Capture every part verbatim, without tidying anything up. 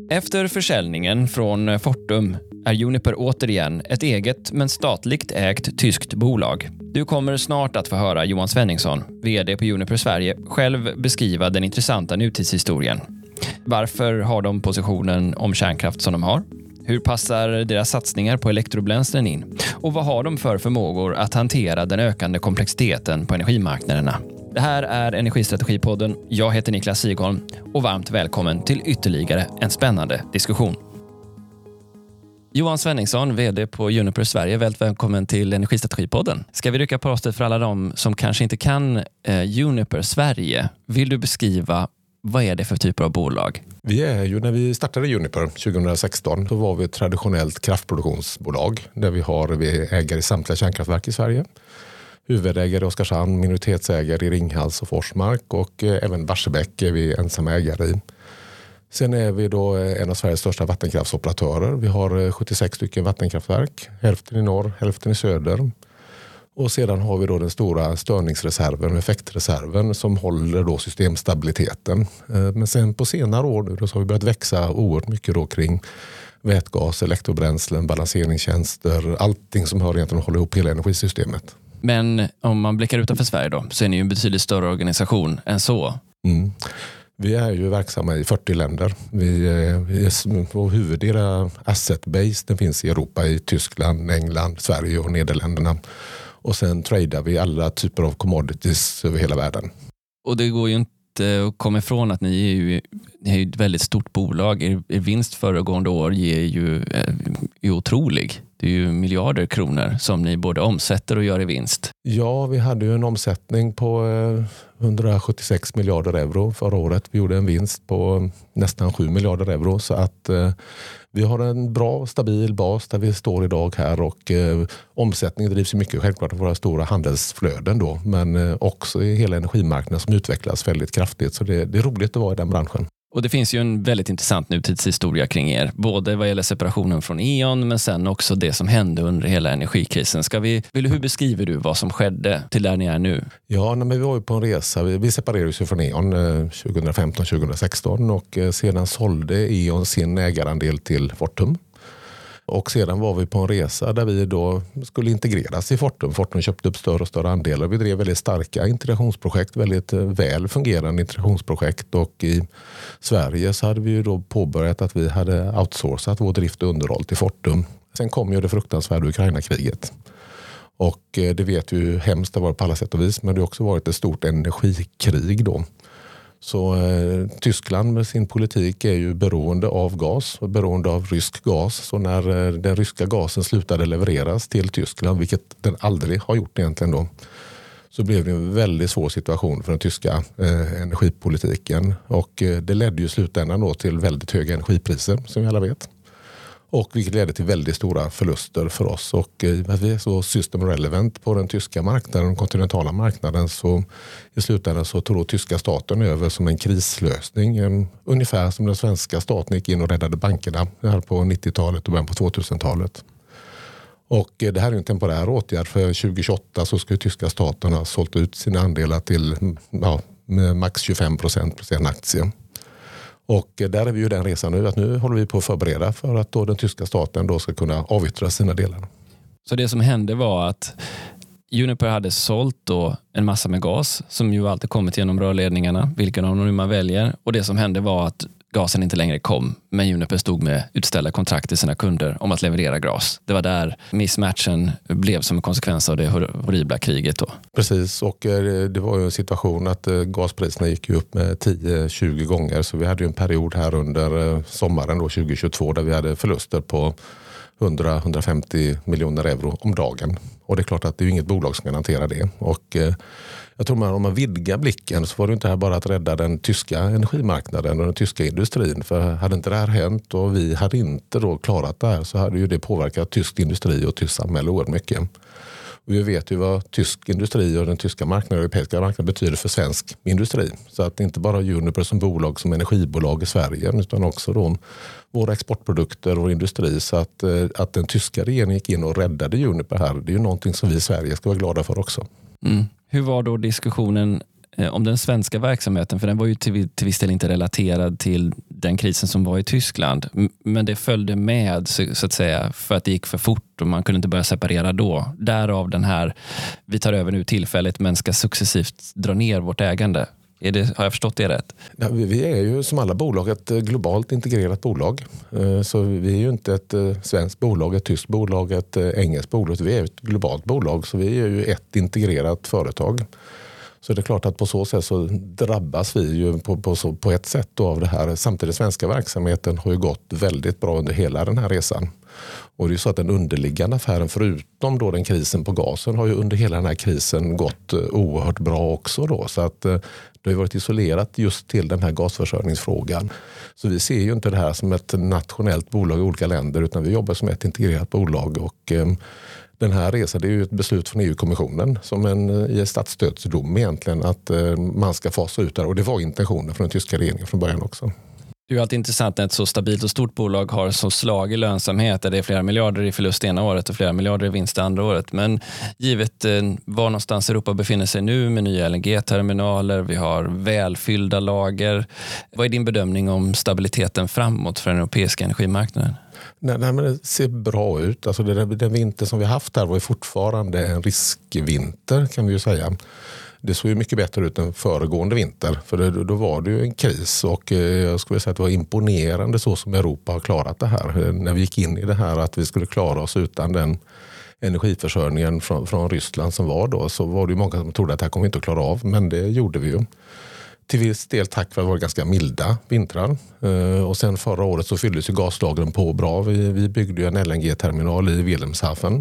Efter försäljningen från Fortum är Uniper återigen ett eget men statligt ägt tyskt bolag. Du kommer snart att få höra Johan Svenningsson, vd på Uniper Sverige, själv beskriva den intressanta nutidshistorien. Varför har de positionen om kärnkraft som de har? Hur passar deras satsningar på elektrobränslen in? Och vad har de för förmågor att hantera den ökande komplexiteten på energimarknaderna? Det här är Energistrategipodden. Jag heter Niklas Sigholm och varmt välkommen till ytterligare en spännande diskussion. Johan Svenningsson, vd på Uniper Sverige, väldigt välkommen till Energistrategipodden. Ska vi rycka på oss för alla de som kanske inte kan eh, Uniper Sverige? Vill du beskriva vad är det för typer av bolag? Vi är ju, när vi startade Uniper tjugohundrasexton, så var vi ett traditionellt kraftproduktionsbolag där vi har vi ägare i samtliga kärnkraftverk i Sverige. Huvudägare i Oskarshamn, minoritetsägare i Ringhals och Forsmark och eh, även Barsebäck är vi ensamma ägare i. Sen är vi då en av Sveriges största vattenkraftsoperatörer. Vi har sjuttiosex stycken vattenkraftverk, hälften i norr, hälften i söder. Och sedan har vi då den stora störningsreserven och effektreserven som håller då systemstabiliteten. Men sen på senare år nu då så har vi börjat växa oerhört mycket då kring vätgas, elektrobränslen, balanseringstjänster, allting som hör egentligen håller ihop hela energisystemet. Men om man blickar utanför Sverige då, så är ni ju en betydligt större organisation än så. Mm. Vi är ju verksamma i fyrtio länder. Vi, vi är, vår huvuddel asset base den finns i Europa, i Tyskland, England, Sverige och Nederländerna. Och sen tradar vi alla typer av commodities över hela världen. Och det går ju inte att komma ifrån att ni är ju, ni är ju ett väldigt stort bolag. Er, er vinst föregående år är ju är, är otrolig. Det är ju miljarder kronor som ni både omsätter och gör i vinst. Ja, vi hade ju en omsättning på hundrasjuttiosex miljarder euro förra året. Vi gjorde en vinst på nästan sju miljarder euro. Så att eh, vi har en bra, stabil bas där vi står idag här. Och eh, omsättningen drivs ju mycket självklart av våra stora handelsflöden då. Men eh, också i hela energimarknaden som utvecklas väldigt kraftigt. Så det, det är roligt att vara i den branschen. Och det finns ju en väldigt intressant nutidshistoria kring er. Både vad gäller separationen från E.ON men sen också det som hände under hela energikrisen. Ska vi, vill, hur beskriver du vad som skedde till där ni är nu? Ja, nej, men vi var ju på en resa. Vi, vi separerades ju från E.ON eh, tjugohundrafemton tjugohundrasexton och eh, sedan sålde E.ON sin ägarandel till Fortum. Och sedan var vi på en resa där vi då skulle integreras i Fortum. Fortum köpte upp större och större andelar. Vi drev väldigt starka integrationsprojekt, väldigt väl fungerande integrationsprojekt. Och i Sverige så hade vi ju då påbörjat att vi hade outsourcat vår drift och underhåll till Fortum. Sen kom ju det fruktansvärda Ukraina-kriget. Och det vet ju hur hemskt det var på alla sätt och vis. Men det har också varit ett stort energikrig då. Så eh, Tyskland med sin politik är ju beroende av gas och beroende av rysk gas. Så när eh, den ryska gasen slutade levereras till Tyskland, vilket den aldrig har gjort egentligen då, så blev det en väldigt svår situation för den tyska eh, energipolitiken. Och eh, det ledde ju i slutändan då till väldigt höga energipriser som vi alla vet. Och vilket ledde till väldigt stora förluster för oss. Och eh, att vi är så system relevant på den tyska marknaden, den kontinentala marknaden, så i slutändan så tog då tyska staten över som en krislösning. Eh, ungefär som den svenska staten gick in och räddade bankerna här på nittiotalet och början på tvåtusentalet. Och eh, det här är en temporär åtgärd. För tjugohundratjugoåtta så ska ju tyska staten ha sålt ut sina andelar till ja, med max tjugofem procent plus en aktie. Och där är vi ju den resan nu, att nu håller vi på att förbereda för att då den tyska staten då ska kunna avyttra sina delar. Så det som hände var att Uniper hade sålt då en massa med gas som ju alltid kommit genom rörledningarna, vilken av dem man väljer. Och det som hände var att gasen inte längre kom, men Uniper stod med utställda kontrakt till sina kunder om att leverera gas. Det var där missmatchen blev som en konsekvens av det horribla kriget då. Precis, och det var ju en situation att gaspriserna gick upp med tio till tjugo gånger, så vi hade ju en period här under sommaren då tjugohundratjugotvå där vi hade förluster på hundra till hundrafemtio miljoner euro om dagen. Och det är klart att det är inget bolag som kan hantera det. Och eh, jag tror att om man vidgar blicken så var det inte här bara att rädda den tyska energimarknaden och den tyska industrin. För hade inte det här hänt och vi hade inte då klarat det här så hade ju det påverkat tysk industri och tysk samhälle oerhört mycket. Och vi vet ju vad tysk industri och den tyska marknaden och europeiska marknaden betyder för svensk industri. Så att inte bara Uniper som bolag, som energibolag i Sverige, utan också då våra exportprodukter och industri. Så att, att den tyska regeringen gick in och räddade Uniper här, det är ju någonting som vi i Sverige ska vara glada för också. Mm. Hur var då diskussionen om den svenska verksamheten? För den var ju till, till viss del inte relaterad till den krisen som var i Tyskland. Men det följde med så att säga för att det gick för fort och man kunde inte börja separera då. Därav den här, vi tar över nu tillfälligt men ska successivt dra ner vårt ägande. Är det, har jag förstått det rätt? Ja, vi är ju som alla bolag ett globalt integrerat bolag. Så vi är ju inte ett svenskt bolag, ett tyskt bolag, ett engelskt bolag. Vi är ett globalt bolag, så vi är ju ett integrerat företag. Så det är klart att på så sätt så drabbas vi ju på, på, så, på ett sätt då av det här. Samtidigt svenska verksamheten har ju gått väldigt bra under hela den här resan. Och det är ju så att den underliggande affären, förutom då den krisen på gasen, har ju under hela den här krisen gått oerhört bra också då. Så att det har ju varit isolerat just till den här gasförsörjningsfrågan. Så vi ser ju inte det här som ett nationellt bolag i olika länder, utan vi jobbar som ett integrerat bolag. Och den här resan, det är ju ett beslut från E U-kommissionen som en, i en statsstödsdom egentligen, att man ska fasa ut det. Och det var intentionen från den tyska regeringen från början också. Det är ju alltid intressant när ett så stabilt och stort bolag har så slag i lönsamhet där det är flera miljarder i förlust ena året och flera miljarder i vinst andra året. Men givet eh, var någonstans Europa befinner sig nu med nya L N G-terminaler, vi har välfyllda lager. Vad är din bedömning om stabiliteten framåt för den europeiska energimarknaden? Nej, nej, men det ser bra ut. Alltså det, den vinter som vi har haft här var ju fortfarande en riskvinter, kan vi ju säga. Det såg ju mycket bättre ut än föregående vinter, för det, då var det ju en kris och eh, jag skulle säga att det var imponerande så som Europa har klarat det här. När vi gick in i det här att vi skulle klara oss utan den energiförsörjningen från, från Ryssland som var då, så var det ju många som trodde att det här kommer vi inte att klara av, men det gjorde vi ju. Till viss del tack för att det var ganska milda vintrar. Eh, och sen förra året så fylldes ju gaslagren på bra. Vi, vi byggde ju en L N G-terminal i Wilhelmshaven.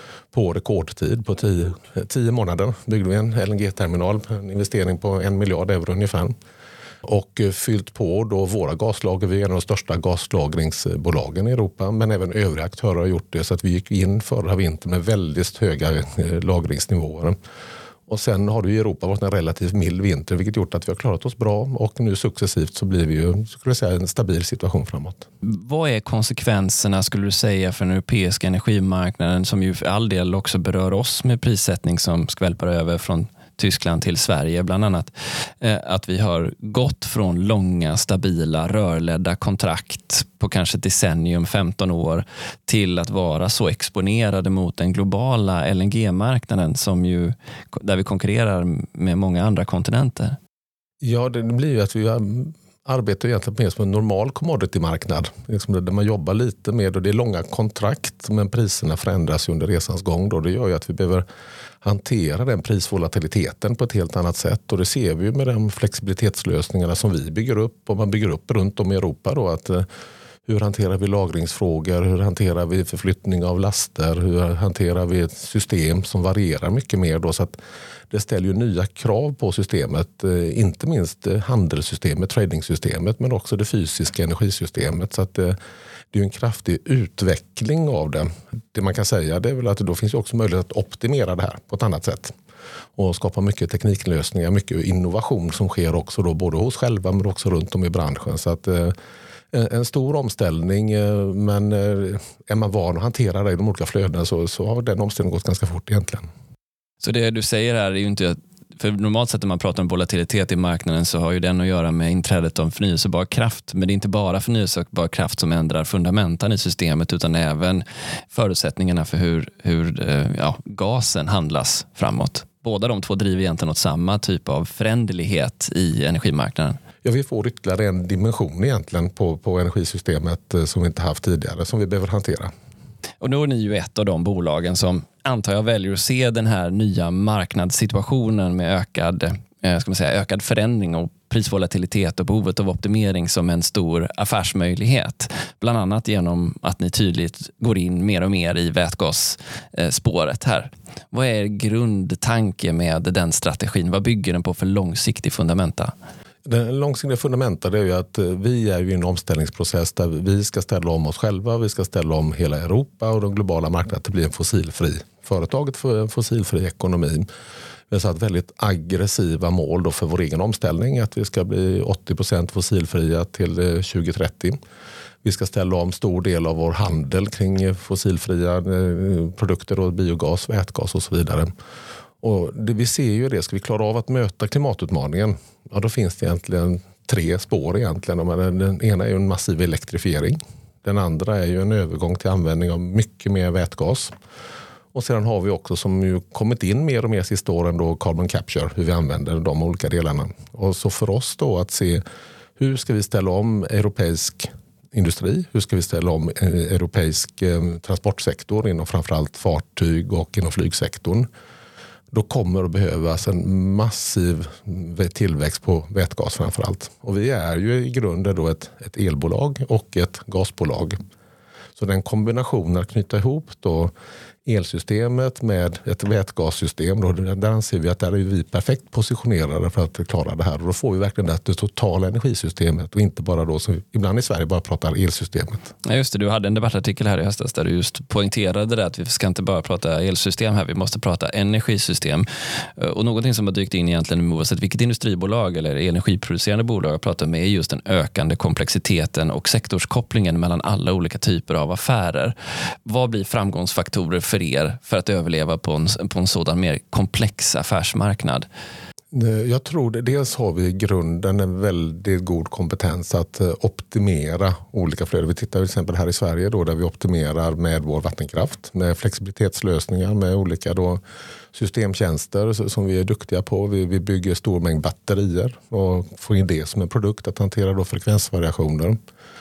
På rekordtid, på tio, tio månader byggde vi en L N G-terminal, en investering på en miljard euro ungefär. Och fyllt på då våra gaslager, vi är en av de största gaslagringsbolagen i Europa, men även övriga aktörer har gjort det, så att vi gick in förra vintern med väldigt höga lagringsnivåer. Och sen har det i Europa varit en relativt mild vinter, vilket gjort att vi har klarat oss bra, och nu successivt så blir vi ju, skulle jag säga, en stabil situation framåt. Vad är konsekvenserna, skulle du säga, för den europeiska energimarknaden, som ju för all del också berör oss med prissättning som skvälpar över från Tyskland till Sverige bland annat, att vi har gått från långa, stabila, rörledda kontrakt på kanske ett decennium, femton år, till att vara så exponerade mot den globala L N G-marknaden som ju, där vi konkurrerar med många andra kontinenter? Ja, det blir ju att vi arbetar egentligen mer som en normal commodity-marknad. Där man jobbar lite med, och det är långa kontrakt, men priserna förändras under resans gång. Då. Det gör ju att vi behöver hantera den prisvolatiliteten på ett helt annat sätt. Och det ser vi ju med de flexibilitetslösningarna som vi bygger upp, och man bygger upp runt om i Europa. Då, att hur hanterar vi lagringsfrågor? Hur hanterar vi förflyttning av laster? Hur hanterar vi ett system som varierar mycket mer? Då, så att det ställer ju nya krav på systemet. Inte minst handelssystemet, tradingsystemet, men också det fysiska energisystemet. Så att det, det är en kraftig utveckling av det. Det man kan säga, det är väl att då finns ju också möjlighet att optimera det här på ett annat sätt. Och skapa mycket tekniklösningar, mycket innovation som sker också då, både hos själva men också runt om i branschen. Så att en stor omställning, men är man van att hantera det i de olika flödena så, så har den omställningen gått ganska fort egentligen. Så det du säger här är ju inte, för normalt sett när man pratar om volatilitet i marknaden så har ju den att göra med inträdet av förnyelsebar kraft, men det är inte bara förnyelsebar kraft som ändrar fundamenten i systemet, utan även förutsättningarna för hur, hur ja, gasen handlas framåt. Båda de två driver egentligen åt samma typ av föränderlighet i energimarknaden. Ja, vi får ytterligare en dimension egentligen på, på energisystemet som vi inte haft tidigare, som vi behöver hantera. Och då är ni ju ett av de bolagen som, antar jag, väljer att se den här nya marknadssituationen med ökad, eh, ska man säga, ökad förändring och prisvolatilitet och behovet av optimering som en stor affärsmöjlighet. Bland annat genom att ni tydligt går in mer och mer i vätgasspåret här. Vad är grundtanke med den strategin? Vad bygger den på för långsiktig fundamenta? Den långsiktiga fundamenta är ju att vi är ju i en omställningsprocess där vi ska ställa om oss själva, vi ska ställa om hela Europa och den globala marknaden till att bli en fossilfri. Företaget för en fossilfri ekonomi. Vi har satt väldigt aggressiva mål då för vår egen omställning, att vi ska bli åttio procent fossilfria till tjugo trettio. Vi ska ställa om stor del av vår handel kring fossilfria produkter och biogas, vätgas och så vidare. Och det, vi ser ju det, ska vi klara av att möta klimatutmaningen, ja, då finns det egentligen tre spår egentligen. Den ena är ju en massiv elektrifiering. Den andra är ju en övergång till användning av mycket mer vätgas. Och sedan har vi också, som ju kommit in mer och mer sista åren, då carbon capture, hur vi använder de olika delarna. Och så för oss då att se hur ska vi ställa om europeisk industri, hur ska vi ställa om europeisk eh, transportsektor inom framförallt fartyg och inom flygsektorn. Då kommer det behövas en massiv tillväxt på vätgas framförallt. Och vi är ju i grunden då ett, ett elbolag och ett gasbolag. Så den kombinationen att knyta ihop då elsystemet med ett vätgassystem, då, där anser vi att där är vi perfekt positionerade för att klara det här. Och då får vi verkligen det, det totala energisystemet och inte bara då, som ibland i Sverige bara pratar elsystemet. Ja, just det, du hade en debattartikel här i höstas där du just poängterade det, att vi ska inte bara prata elsystem här, vi måste prata energisystem. Och någonting som har dykt in egentligen oavsett vilket industribolag eller energiproducerande bolag jag pratar med är just den ökande komplexiteten och sektorskopplingen mellan alla olika typer av affärer. Vad blir framgångsfaktorer för er för att överleva på en, på en sådan mer komplex affärsmarknad? Jag tror det. Dels har vi i grunden en väldigt god kompetens att optimera olika flöden. Vi tittar till exempel här i Sverige då, där vi optimerar med vår vattenkraft, med flexibilitetslösningar, med olika då systemtjänster som vi är duktiga på. Vi, vi bygger stor mängd batterier och får in det som en produkt att hantera då frekvensvariationer.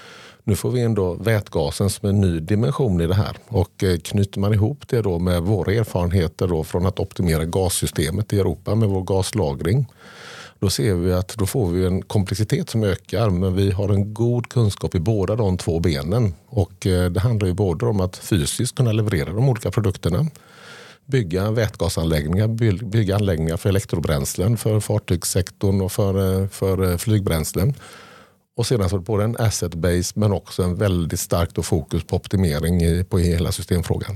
Nu får vi ändå vätgasen som en ny dimension i det här, och knyter man ihop det då med våra erfarenheter då från att optimera gassystemet i Europa med vår gaslagring, då ser vi att då får vi en komplexitet som ökar, men vi har en god kunskap i båda de två benen, och det handlar ju både om att fysiskt kunna leverera de olika produkterna, bygga vätgasanläggningar, bygga anläggningar för elektrobränslen, för fartygssektorn och för, för flygbränslen. Och sedan så både en asset base men också en väldigt starkt fokus på optimering i, på hela systemfrågan.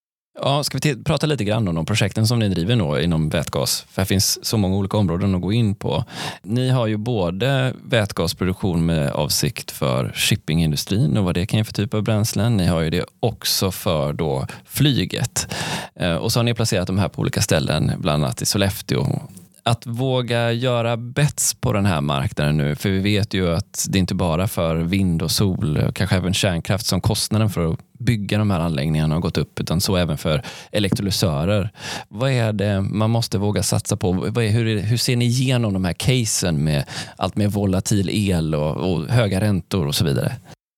Ja, ska vi t- prata lite grann om de projekten som ni driver nu inom vätgas? För här finns så många olika områden att gå in på. Ni har ju både vätgasproduktion med avsikt för shippingindustrin och vad det kan ge för typ av bränslen. Ni har ju det också för då flyget. Eh, och så har ni placerat de här på olika ställen, bland annat i Sollefteå. Att våga göra bets på den här marknaden nu, för vi vet ju att det inte bara för vind och sol och kanske även kärnkraft som kostnaden för att bygga de här anläggningarna har gått upp, utan så även för elektrolysörer. Vad är det man måste våga satsa på? Vad är, hur, hur ser ni igenom de här casen med allt mer volatil el och, och höga räntor och så vidare?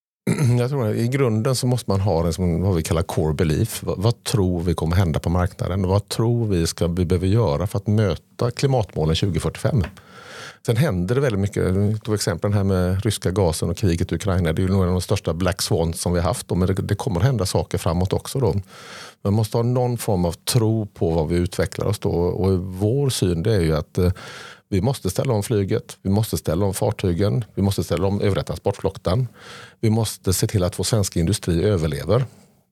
Jag tror att i grunden så måste man ha en som vad vi kallar core belief. Vad, vad tror vi kommer hända på marknaden? Vad tror vi ska vi behöver göra för att möta klimatmålen tjugo fyrtiofem? Sen händer det väldigt mycket. Jag tog exempel här med ryska gasen och kriget i Ukraina. Det är ju nog en av de största black swans som vi har haft. Men det, det kommer att hända saker framåt också då. Man måste ha någon form av tro på vad vi utvecklar oss då. Och vår syn det är ju att vi måste ställa om flyget, vi måste ställa om fartygen, vi måste ställa om övriga transportflottan. Vi måste se till att vår svenska industri överlever.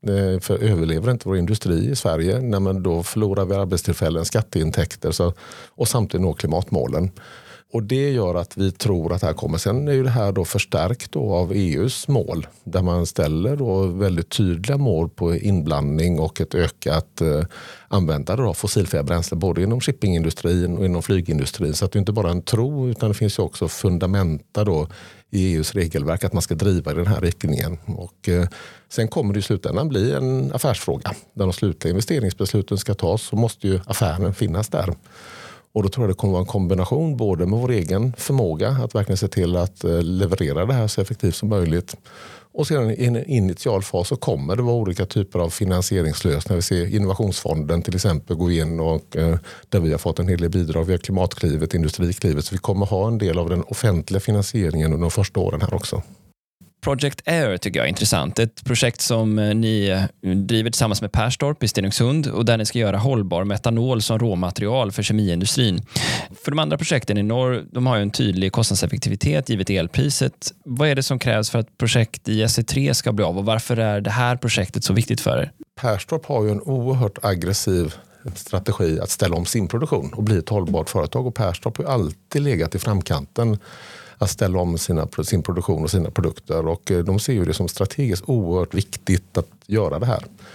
För överlever inte vår industri i Sverige, när man då förlorar vi arbetstillfällen, skatteintäkter så, och samtidigt nå klimatmålen. Och det gör att vi tror att det här kommer. Sen är ju det här då förstärkt då av E U:s mål, där man ställer då väldigt tydliga mål på inblandning och ett ökat eh, användande av fossilfria bränsle både inom shippingindustrin och inom flygindustrin. Så att det inte bara är en tro, utan det finns ju också fundamenta då i E U:s regelverk att man ska driva i den här riktningen. Och eh, sen kommer det i slutändan bli en affärsfråga. Där de slutliga investeringsbesluten ska tas, så måste ju affären finnas där. Och då tror jag det kommer vara en kombination både med vår egen förmåga att verkligen se till att leverera det här så effektivt som möjligt. Och sedan i en initial fas så kommer det vara olika typer av finansieringslösningar. Vi ser Innovationsfonden till exempel gå in och där vi har fått en hel del bidrag. Vi har Klimatklivet, Industriklivet. Så vi kommer ha en del av den offentliga finansieringen under de första åren här också. Project Air tycker jag är intressant. Ett projekt som ni driver tillsammans med Perstorp i Stenungsund och där ni ska göra hållbar metanol som råmaterial för kemiindustrin. För de andra projekten i norr, de har ju en tydlig kostnadseffektivitet givet elpriset. Vad är det som krävs för att projekt i S E tre ska bli av och varför är det här projektet så viktigt för er? Perstorp har ju en oerhört aggressiv strategi att ställa om sin produktion och bli ett hållbart företag, och Perstorp har ju alltid legat i framkanten att ställa om sina, sin produktion och sina produkter, och de ser ju det som strategiskt oerhört viktigt att göra det här.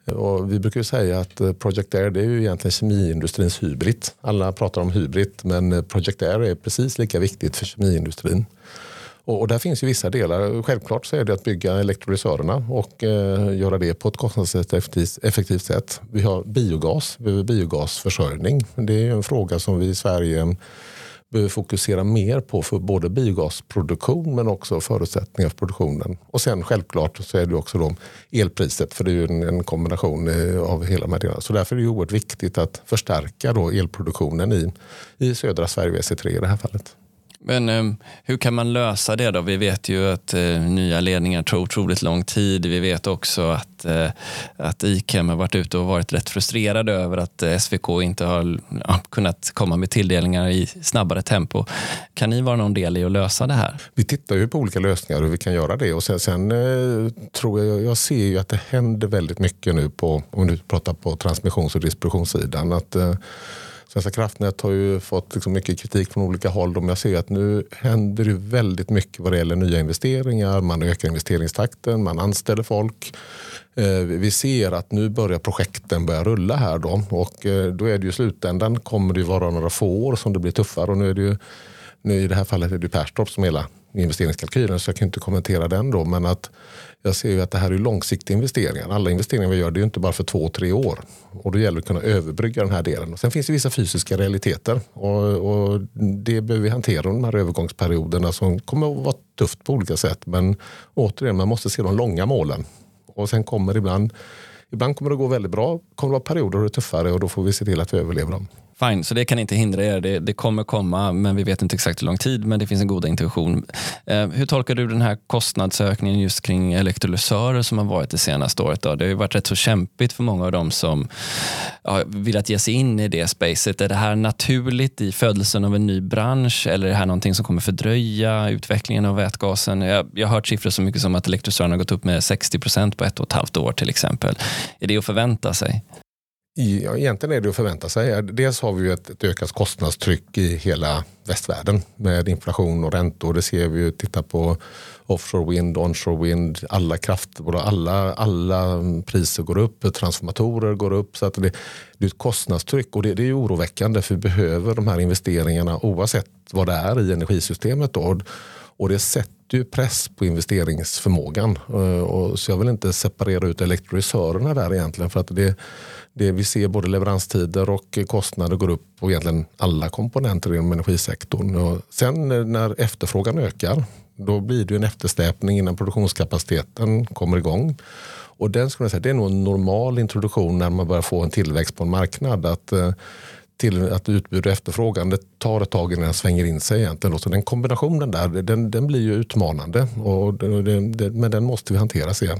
Och vi brukar ju säga att Project Air, det är ju egentligen kemiindustrins hybrid. Alla pratar om hybrid, men Project Air är precis lika viktigt för kemiindustrin. Och, och där finns ju vissa delar. Självklart så är det att bygga elektrolysörerna och eh, göra det på ett kostnadseffektivt effektivt sätt. Vi har biogas, vi har biogasförsörjning. Det är en fråga som vi i Sverige behöver fokusera mer på för både biogasproduktion men också förutsättningar för produktionen. Och sen självklart så är det också då elpriset, för det är ju en, en kombination av hela de här delarna. Så därför är det oerhört viktigt att förstärka då elproduktionen i, i södra Sverige, S E tre i det här fallet. Men eh, hur kan man lösa det då? Vi vet ju att eh, nya ledningar tar otroligt lång tid. Vi vet också att, eh, att ICAM har varit ute och varit rätt frustrerade över att eh, S V K inte har ja, kunnat komma med tilldelningar i snabbare tempo. Kan ni vara någon del i att lösa det här? Vi tittar ju på olika lösningar hur vi kan göra det. Och sen, sen eh, tror jag, jag ser ju att det händer väldigt mycket nu på, om du pratar på transmissions- och distributionssidan, att eh, Svenska kraftnät har ju fått liksom mycket kritik från olika håll. Men jag ser att nu händer det väldigt mycket vad det gäller nya investeringar. Man ökar investeringstakten, man anställer folk. Vi ser att nu börjar projekten börja rulla här då. Och då är det ju i slutändan kommer det ju vara några få år som det blir tuffare. Och nu är det ju, nu i det här fallet är det Perstorp som hela investeringskalkylen, så jag kan inte kommentera den då. Men att jag ser ju att det här är långsiktiga investeringar. Alla investeringar vi gör, det är ju inte bara för två, tre år. Och då gäller det att kunna överbrygga den här delen. Och sen finns det vissa fysiska realiteter. Och, och det behöver vi hantera de här övergångsperioderna som kommer att vara tufft på olika sätt. Men återigen, man måste se de långa målen. Och sen kommer ibland, ibland kommer det gå väldigt bra. Kommer det vara perioder då det är tuffare och då får vi se till att vi överlever dem. Fine, så det kan inte hindra er. Det, det kommer komma, men vi vet inte exakt hur lång tid, men det finns en god intuition. Eh, hur tolkar du den här kostnadsökningen just kring elektrolysörer som har varit det senaste året då? Det har ju varit rätt så kämpigt för många av dem som ja, vill att ge sig in i det spacet. Är det här naturligt i födelsen av en ny bransch, eller är det här någonting som kommer fördröja utvecklingen av vätgasen? Jag, jag har hört siffror så mycket som att elektrolysörerna har gått upp med sextio procent på ett och ett halvt år till exempel. Är det att förvänta sig? Ja, egentligen är det att förvänta sig. Dels har vi ju ett, ett ökat kostnadstryck i hela västvärlden med inflation och räntor. Det ser vi ju, titta på offshore wind, onshore wind, alla krafter, alla, alla priser går upp, transformatorer går upp. Så att det, det är ett kostnadstryck och det, det är ju oroväckande, för vi behöver de här investeringarna oavsett vad det är i energisystemet då. Och det sätter ju press på investeringsförmågan. Och så jag vill inte separera ut elektrolysörerna där egentligen, för att det, det vi ser både leveranstider och kostnader går upp på egentligen alla komponenter inom energisektorn. Och sen när efterfrågan ökar, då blir det en eftersläpning innan produktionskapaciteten kommer igång. Och den skulle jag säga, det är nog en normal introduktion när man börjar få en tillväxt på en marknad, att till att utbud och efterfrågan, det tar ett tag innan den svänger in sig egentligen. Så den kombinationen där, den, den blir ju utmanande, och det, det, men den måste vi hantera sen.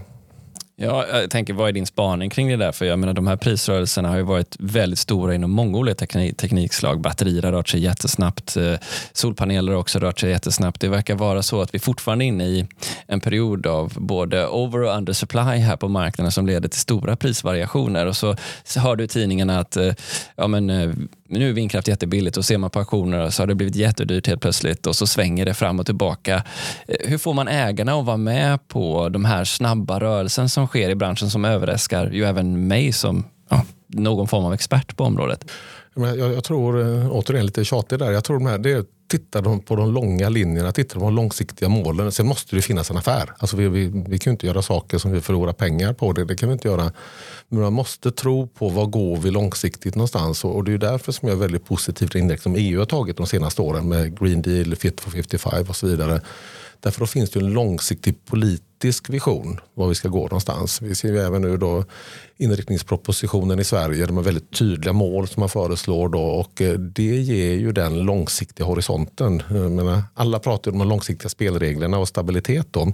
Ja, jag tänker, vad är din spaning kring det där? För jag menar, de här prisrörelserna har ju varit väldigt stora inom många olika teknik, teknikslag. Batterier har rört sig jättesnabbt. Solpaneler har också rört sig jättesnabbt. Det verkar vara så att vi fortfarande är inne i en period av både over- och undersupply här på marknaden som leder till stora prisvariationer. Och så, så hör du i tidningarna att ja, men, nu är vindkraft jättebilligt, och ser man på auktioner så har det blivit jättedyrt helt plötsligt, och så svänger det fram och tillbaka. Hur får man ägarna att vara med på de här snabba rörelsen som sker i branschen, som överraskar ju även mig som ja, någon form av expert på området? Jag, jag tror, återigen lite tjatigt där, jag tror de här, det är titta de på de långa linjerna, titta på de långsiktiga målen. Sen måste det finnas en affär. Alltså vi, vi, vi kan ju inte göra saker som vi förlorar pengar på. Det, det kan vi inte göra. Men man måste tro på vad går vi långsiktigt någonstans. Och, och det är därför som jag är väldigt positiv till index som E U har tagit de senaste åren med Green Deal, Fit for femtiofem och så vidare. Därför då finns det en långsiktig politisk vision var vi ska gå någonstans. Vi ser ju även nu då inriktningspropositionen i Sverige, de har väldigt tydliga mål som man föreslår då, och det ger ju den långsiktiga horisonten. Jag menar, alla pratar om de långsiktiga spelreglerna och stabilitet då.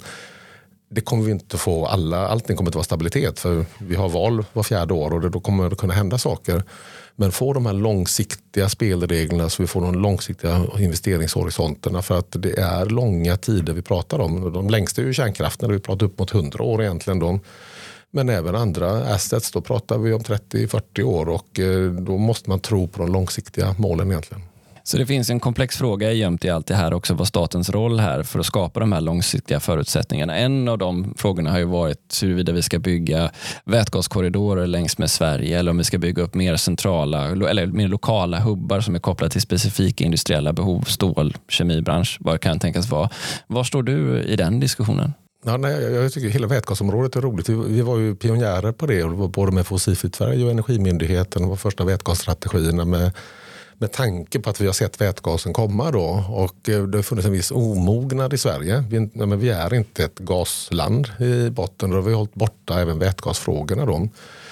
Det kommer vi inte få, alla, allting kommer inte vara stabilitet, för vi har val var fjärde år och då kommer det kunna hända saker. Men få de här långsiktiga spelreglerna så vi får de långsiktiga investeringshorisonterna, för att det är långa tider vi pratar om. De längsta är ju kärnkraften, där vi pratar upp mot hundra år egentligen då. Men även andra assets, då pratar vi om trettio till fyrtio år, och då måste man tro på de långsiktiga målen egentligen. Så det finns en komplex fråga gömt i allt det här också, vad statens roll här för att skapa de här långsiktiga förutsättningarna. En av de frågorna har ju varit huruvida vi ska bygga vätgaskorridorer längs med Sverige eller om vi ska bygga upp mer centrala eller mer lokala hubbar som är kopplade till specifika industriella behov, stål, kemibransch, vad det kan tänkas vara. Var står du i den diskussionen? Ja, nej, jag tycker hela vätgasområdet är roligt. Vi, vi var ju pionjärer på det, både med Fossilfritt Sverige och Energimyndigheten och första vätgasstrategierna med, med tanke på att vi har sett vätgasen komma då. Och det har funnits en viss omognad i Sverige. Vi, ja, men vi är inte ett gasland i botten och vi har hållit borta även vätgasfrågorna då.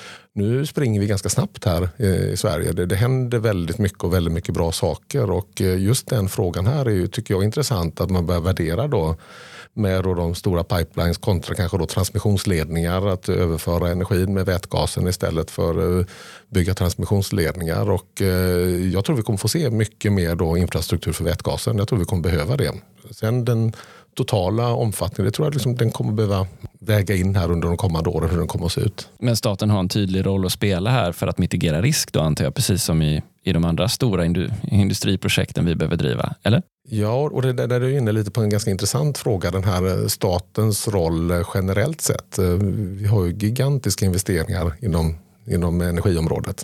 Nu springer vi ganska snabbt här i Sverige. Det, det händer väldigt mycket och väldigt mycket bra saker och just den frågan här är ju, tycker jag, intressant att man börjar värdera då med då de stora pipelines kontra kanske då transmissionsledningar, att överföra energin med vätgasen istället för att bygga transmissionsledningar. Och jag tror vi kommer få se mycket mer då infrastruktur för vätgasen. Jag tror vi kommer behöva det. Sen den totala omfattningen, det tror jag liksom den kommer behöva väga in här under de kommande åren hur den kommer att se ut. Men staten har en tydlig roll att spela här för att mitigera risk då, antar jag, precis som i, i de andra stora industriprojekten vi behöver driva, eller? Ja, och det där är du inne lite på en ganska intressant fråga, den här statens roll generellt sett. Vi har ju gigantiska investeringar inom, inom energiområdet.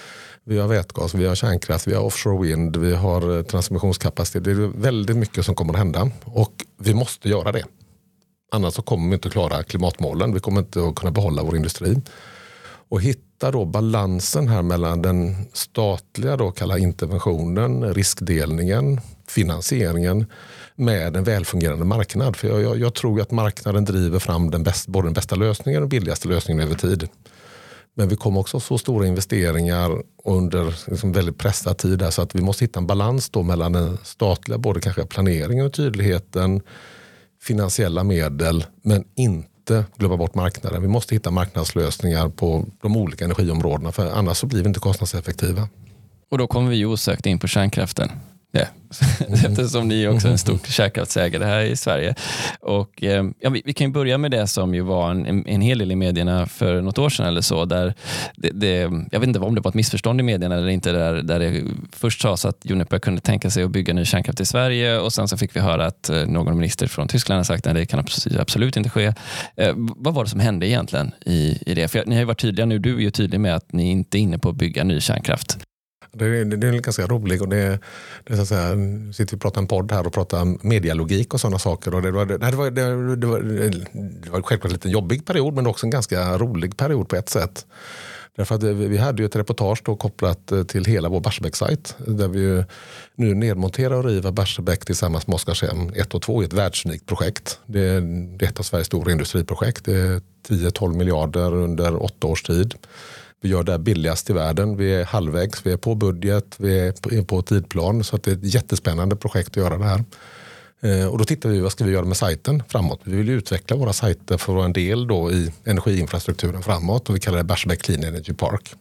Vi har vätgas, vi har kärnkraft, vi har offshore wind, vi har transmissionskapacitet. Det är väldigt mycket som kommer att hända och vi måste göra det. Annars så kommer vi inte att klara klimatmålen. Vi kommer inte att kunna behålla vår industri. Och hitta då balansen här mellan den statliga då kalla interventionen, riskdelningen, finansieringen med en välfungerande marknad. För jag, jag, jag tror att marknaden driver fram den bäst, både den bästa lösningen och den billigaste lösningen över tid. Men vi kommer också få stora investeringar under liksom väldigt pressad tid där, så att vi måste hitta en balans då mellan den statliga, både kanske planeringen och tydligheten, finansiella medel, men inte glömma bort marknaden. Vi måste hitta marknadslösningar på de olika energiområdena, för annars så blir vi inte kostnadseffektiva. Och då kommer vi ju osökt in på kärnkraften. Ja. Eftersom ni också är en stor kärnkraftsägare här i Sverige. Och, eh, ja, vi, vi kan ju börja med det som ju var en, en hel del i medierna för något år sedan eller så. Där det, det, jag vet inte om det var ett missförstånd i medierna eller inte. Där, där det först sades att Uniper kunde tänka sig att bygga ny kärnkraft i Sverige. Och sen så fick vi höra att eh, någon minister från Tyskland har sagt att det kan absolut, absolut inte ske. Eh, vad var det som hände egentligen i, i det? För ni har ju varit tydliga nu. Du är ju tydlig med att ni inte är inne på att bygga ny kärnkraft. Det är, det är ganska roligt och det, det är så att säga, nu sitter vi och pratar en podd här och pratar medialogik och sådana saker. Och det, var, det, var, det, det, var, det var självklart en lite jobbig period, men också en ganska rolig period på ett sätt. Därför att vi hade ju ett reportage då kopplat till hela vår Barsebäck-sajt där vi nu nedmonterar och river Barsebäck tillsammans med Oskarshamn ett och två i ett världsunikt projekt. Det är, det är ett av Sveriges stora industriprojekt. Det är tio till tolv miljarder under åtta års tid. Vi gör det billigast i världen. Vi är halvvägs, vi är på budget, vi är på, på tidplan. Så att det är ett jättespännande projekt att göra det här. Eh, och då tittar vi, vad ska vi göra med sajten framåt? Vi vill utveckla våra sajter för att vara en del då i energiinfrastrukturen framåt. Och vi kallar det Barsebäck Clean Energy Park.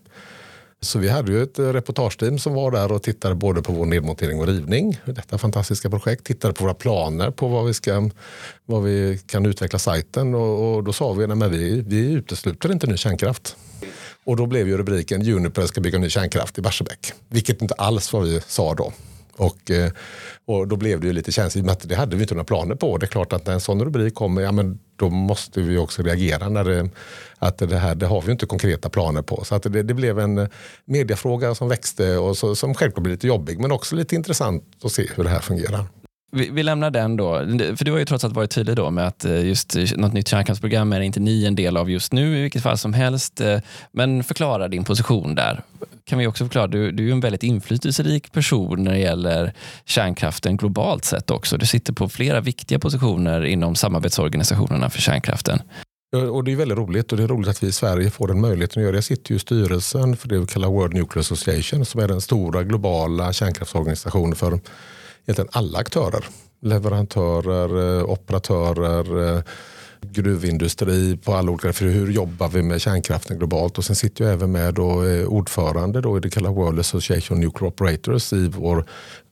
Så vi hade ju ett reportageteam som var där och tittade både på vår nedmontering och rivning. Detta fantastiska projekt. Tittade på våra planer på vad vi, ska, vad vi kan utveckla sajten. Och, och då sa vi att vi, vi utesluter inte ny kärnkraft. Och då blev ju rubriken Uniper ska bygga ny kärnkraft i Barsebäck. Vilket inte alls vad vi sa då. Och, och då blev det ju lite känsligt med att det hade vi inte några planer på. Det är klart att när en sån rubrik kommer, ja men då måste vi också reagera när det, att det här, det har vi inte konkreta planer på. Så att det, det blev en mediafråga som växte och så, som självklart blev lite jobbig, men också lite intressant att se hur det här fungerar. Vi, vi lämnar den då, för du har ju trots allt varit tydlig då med att just något nytt kärnkraftsprogram är inte ni en del av just nu i vilket fall som helst. Men förklara din position där. Kan vi också förklara, du, du är ju en väldigt inflytelserik person när det gäller kärnkraften globalt sett också. Du sitter på flera viktiga positioner inom samarbetsorganisationerna för kärnkraften. Och det är väldigt roligt och det är roligt att vi i Sverige får den möjligheten att göra. Jag sitter ju i styrelsen för det vi kallar World Nuclear Association som är den stora globala kärnkraftsorganisationen för egentligen alla aktörer. Leverantörer, operatörer, gruvindustri på alla olika. För hur jobbar vi med kärnkraften globalt? Och sen sitter jag även med då, ordförande då i det kallar World Association of Nuclear Operators i vår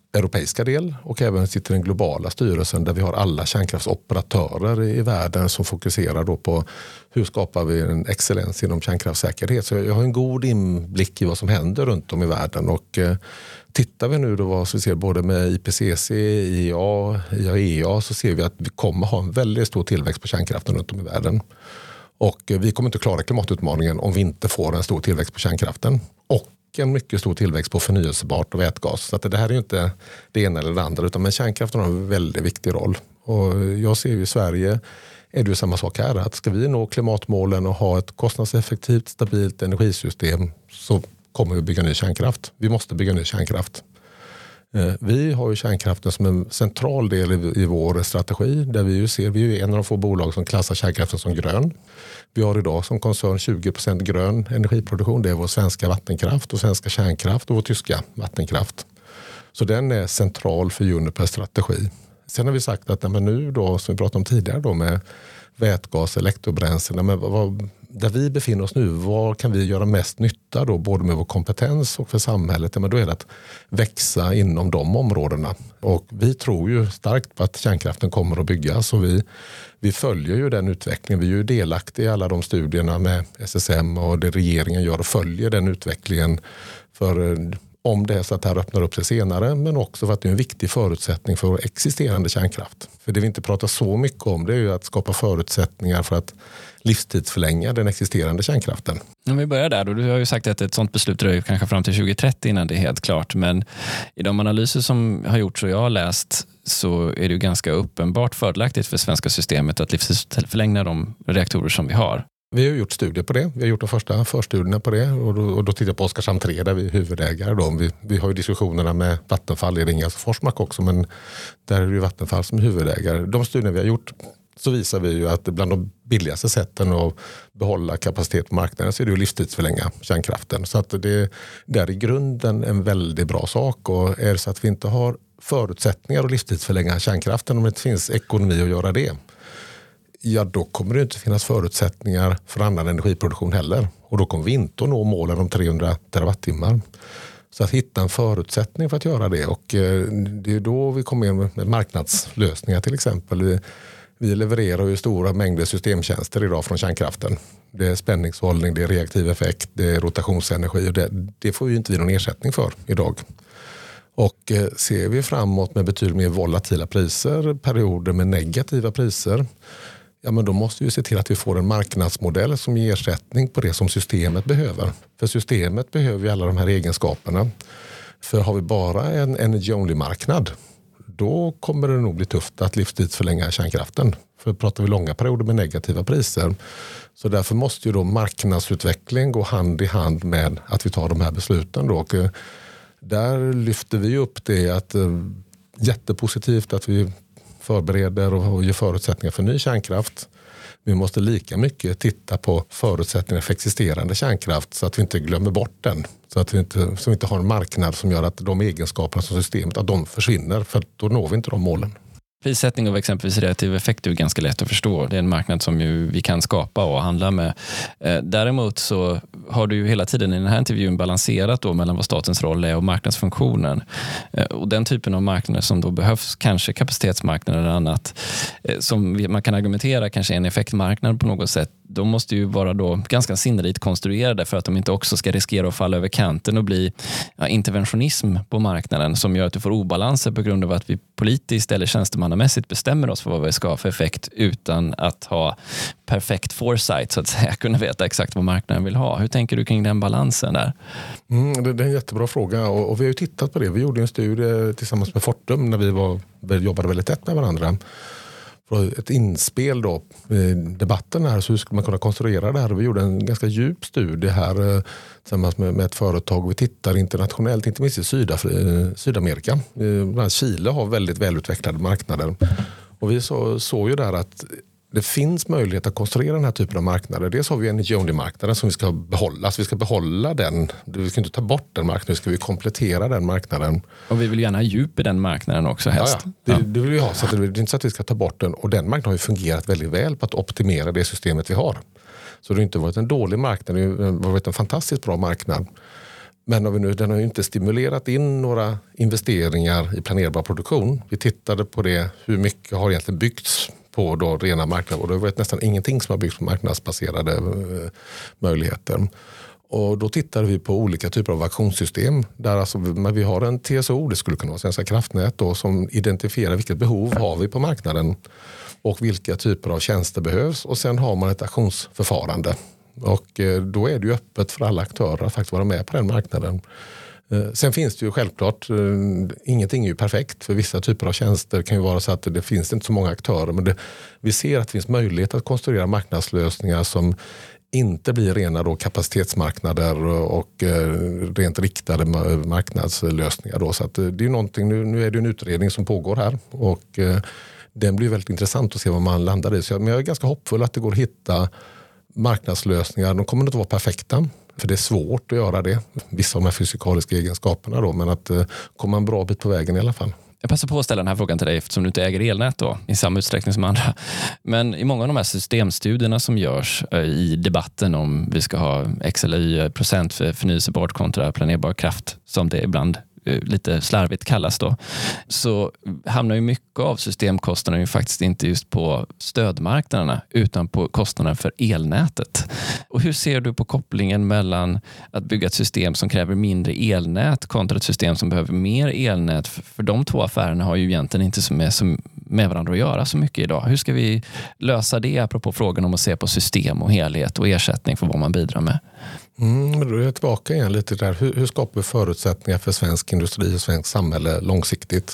europeiska del och även sitter i den globala styrelsen där vi har alla kärnkraftsoperatörer i världen som fokuserar då på hur skapar vi en excellens inom kärnkraftssäkerhet. Så jag har en god inblick i vad som händer runt om i världen och eh, tittar vi nu då vad vi ser både med I P C C, I A, I A E A så ser vi att vi kommer ha en väldigt stor tillväxt på kärnkraften runt om i världen. Och eh, vi kommer inte klara klimatutmaningen om vi inte får en stor tillväxt på kärnkraften. Och en mycket stor tillväxt på förnyelsebart och vätgas. Så att det här är ju inte det ena eller det andra utan men kärnkraften har en väldigt viktig roll. Och jag ser ju i Sverige är det ju samma sak här. Att ska vi nå klimatmålen och ha ett kostnadseffektivt, stabilt energisystem så kommer vi bygga ny kärnkraft. Vi måste bygga ny kärnkraft. Vi har ju kärnkraften som en central del i, i vår strategi där vi ju ser, vi är en av de få bolag som klassar kärnkraften som grön. Vi har idag som koncern tjugo procent grön energiproduktion. Det är vår svenska vattenkraft och svenska kärnkraft och vår tyska vattenkraft. Så den är central för Unipers strategi. Sen har vi sagt att men nu då, som vi pratade om tidigare då med vätgas, elektrobränslen, men vad, där vi befinner oss nu, var kan vi göra mest nytta då, både med vår kompetens och för samhället? Men då är det att växa inom de områdena. Och vi tror ju starkt på att kärnkraften kommer att byggas och vi, vi följer ju den utvecklingen. Vi är ju delaktiga i alla de studierna med S S M och det regeringen gör och följer den utvecklingen för om det är så att det här öppnar upp sig senare, men också för att det är en viktig förutsättning för existerande kärnkraft. För det vi inte pratar så mycket om det är ju att skapa förutsättningar för att livstidsförlänga den existerande kärnkraften. Om vi börjar där då, du har ju sagt att ett sådant beslut dröjer kanske fram till tjugo trettio innan det är helt klart, men i de analyser som har gjorts och jag har läst så är det ju ganska uppenbart fördelaktigt för svenska systemet att livstidsförlänga de reaktorer som vi har. Vi har gjort studier på det. Vi har gjort de första förstudierna på det och då, och då tittar jag på Oskarshamn tre där vi är huvudägare. Då. Vi, vi har ju diskussionerna med Vattenfall i Ringhals och Forsmark också men där är det ju Vattenfall som är huvudägare. De studierna vi har gjort så visar vi ju att bland de billigaste sätten att behålla kapacitet på marknaden så är det ju livstidsförlänga kärnkraften. Så att det, det är i grunden en väldigt bra sak och är det så att vi inte har förutsättningar att livstidsförlänga kärnkraften om det inte finns ekonomi att göra det. Ja, då kommer det inte finnas förutsättningar för annan energiproduktion heller. Och då kommer vi inte att nå målen om trehundra terawattimmar. Så att hitta en förutsättning för att göra det. Och det är då vi kommer in med marknadslösningar till exempel. Vi, vi levererar ju stora mängder systemtjänster idag från kärnkraften. Det är spänningshållning, det är reaktiv effekt, det är rotationsenergi. Och det, det får ju inte vi någon ersättning för idag. Och ser vi framåt med betydligt mer volatila priser, perioder med negativa priser, ja men då måste vi se till att vi får en marknadsmodell som ger ersättning på det som systemet behöver. För systemet behöver ju alla de här egenskaperna. För har vi bara en energy only-marknad, då kommer det nog bli tufft att livstidsförlänga kärnkraften. För pratar vi långa perioder med negativa priser. Så därför måste ju då marknadsutveckling gå hand i hand med att vi tar de här besluten då. Och där lyfter vi upp det att jättepositivt att vi förbereder och ger förutsättningar för ny kärnkraft. Vi måste lika mycket titta på förutsättningar för existerande kärnkraft så att vi inte glömmer bort den. Så att vi inte, så vi inte har en marknad som gör att de egenskaperna som systemet att de försvinner för då når vi inte de målen. Prissättning av exempelvis reaktiv effekt är ganska lätt att förstå. Det är en marknad som ju vi kan skapa och handla med. Däremot så har du ju hela tiden i den här intervjun balanserat då mellan vad statens roll är och marknadsfunktionen. Och den typen av marknader som då behövs, kanske kapacitetsmarknader eller annat, som man kan argumentera kanske en effektmarknad på något sätt, de måste ju vara då ganska sinnerikt konstruerade för att de inte också ska riskera att falla över kanten och bli ja, interventionism på marknaden som gör att du får obalanser på grund av att vi politiskt eller tjänstemannamässigt bestämmer oss för vad vi ska ha för effekt utan att ha perfekt foresight så att säga, kunna veta exakt vad marknaden vill ha. Hur tänker du kring den balansen där? Mm, det, det är en jättebra fråga och, och vi har ju tittat på det. Vi gjorde en studie tillsammans med Fortum när vi, var, vi jobbade väldigt tätt med varandra. Ett inspel då i debatten här så hur skulle man kunna konstruera det här. Vi gjorde en ganska djup studie här tillsammans med, med ett företag. Vi tittar internationellt, inte minst i Sydaf- Sydamerika. Bland annat Chile har väldigt välutvecklade marknader. Och vi så, såg ju där att det finns möjlighet att konstruera den här typen av marknader. Dels har vi energy only-marknaden som vi ska behålla. Alltså vi ska behålla den. Vi ska inte ta bort den marknaden, ska vi komplettera den marknaden. Och vi vill gärna ha djup i den marknaden också helst. Ja, ja. Det, det vill vi ha. Så att det är inte så att vi ska ta bort den. Och den marknaden har ju fungerat väldigt väl på att optimera det systemet vi har. Så det har inte varit en dålig marknad, det har varit en fantastiskt bra marknad. Men har vi nu, den har ju inte stimulerat in några investeringar i planerbar produktion. Vi tittade på det, hur mycket har egentligen byggts på då rena marknader. Och det har varit nästan ingenting som har byggts på marknadsbaserade eh, möjligheter. Och då tittar vi på olika typer av auktionssystem. Där alltså, vi har en T S O, det skulle kunna vara Svenska kraftnät, då, som identifierar vilket behov har vi på marknaden och vilka typer av tjänster behövs. Och sen har man ett auktionsförfarande. Och eh, då är det ju öppet för alla aktörer att faktiskt vara med på den marknaden. Eh, sen finns det ju självklart, eh, ingenting är ju perfekt. För vissa typer av tjänster kan ju vara så att det finns inte så många aktörer. Men det, vi ser att det finns möjlighet att konstruera marknadslösningar som inte blir rena då kapacitetsmarknader och eh, rent riktade marknadslösningar. Då. Så att, eh, det är någonting, nu, nu är det en utredning som pågår här och eh, den blir väldigt intressant att se vad man landar i. Så jag, men jag är ganska hoppfull att det går att hitta marknadslösningar. De kommer inte att vara perfekta, för det är svårt att göra det. Vissa av de här fysikaliska egenskaperna då, men att eh, komma en bra bit på vägen i alla fall. Jag passar på att ställa den här frågan till dig eftersom du inte äger elnät då, i samma utsträckning som andra. Men i många av de här systemstudierna som görs i debatten om vi ska ha X eller Y procent för förnyelsebart kontra planerbar kraft, som det ibland lite slarvigt kallas då, så hamnar ju mycket av systemkostnaderna ju faktiskt inte just på stödmarknaderna utan på kostnaden för elnätet. Och hur ser du på kopplingen mellan att bygga ett system som kräver mindre elnät kontra ett system som behöver mer elnät? För de två affärerna har ju egentligen inte så med, så med varandra att göra så mycket idag. Hur ska vi lösa det apropå frågan om att se på system och helhet och ersättning för vad man bidrar med? Mm, då är jag tillbaka igen lite där. Hur, hur skapar vi förutsättningar för svensk industri och svensk samhälle långsiktigt?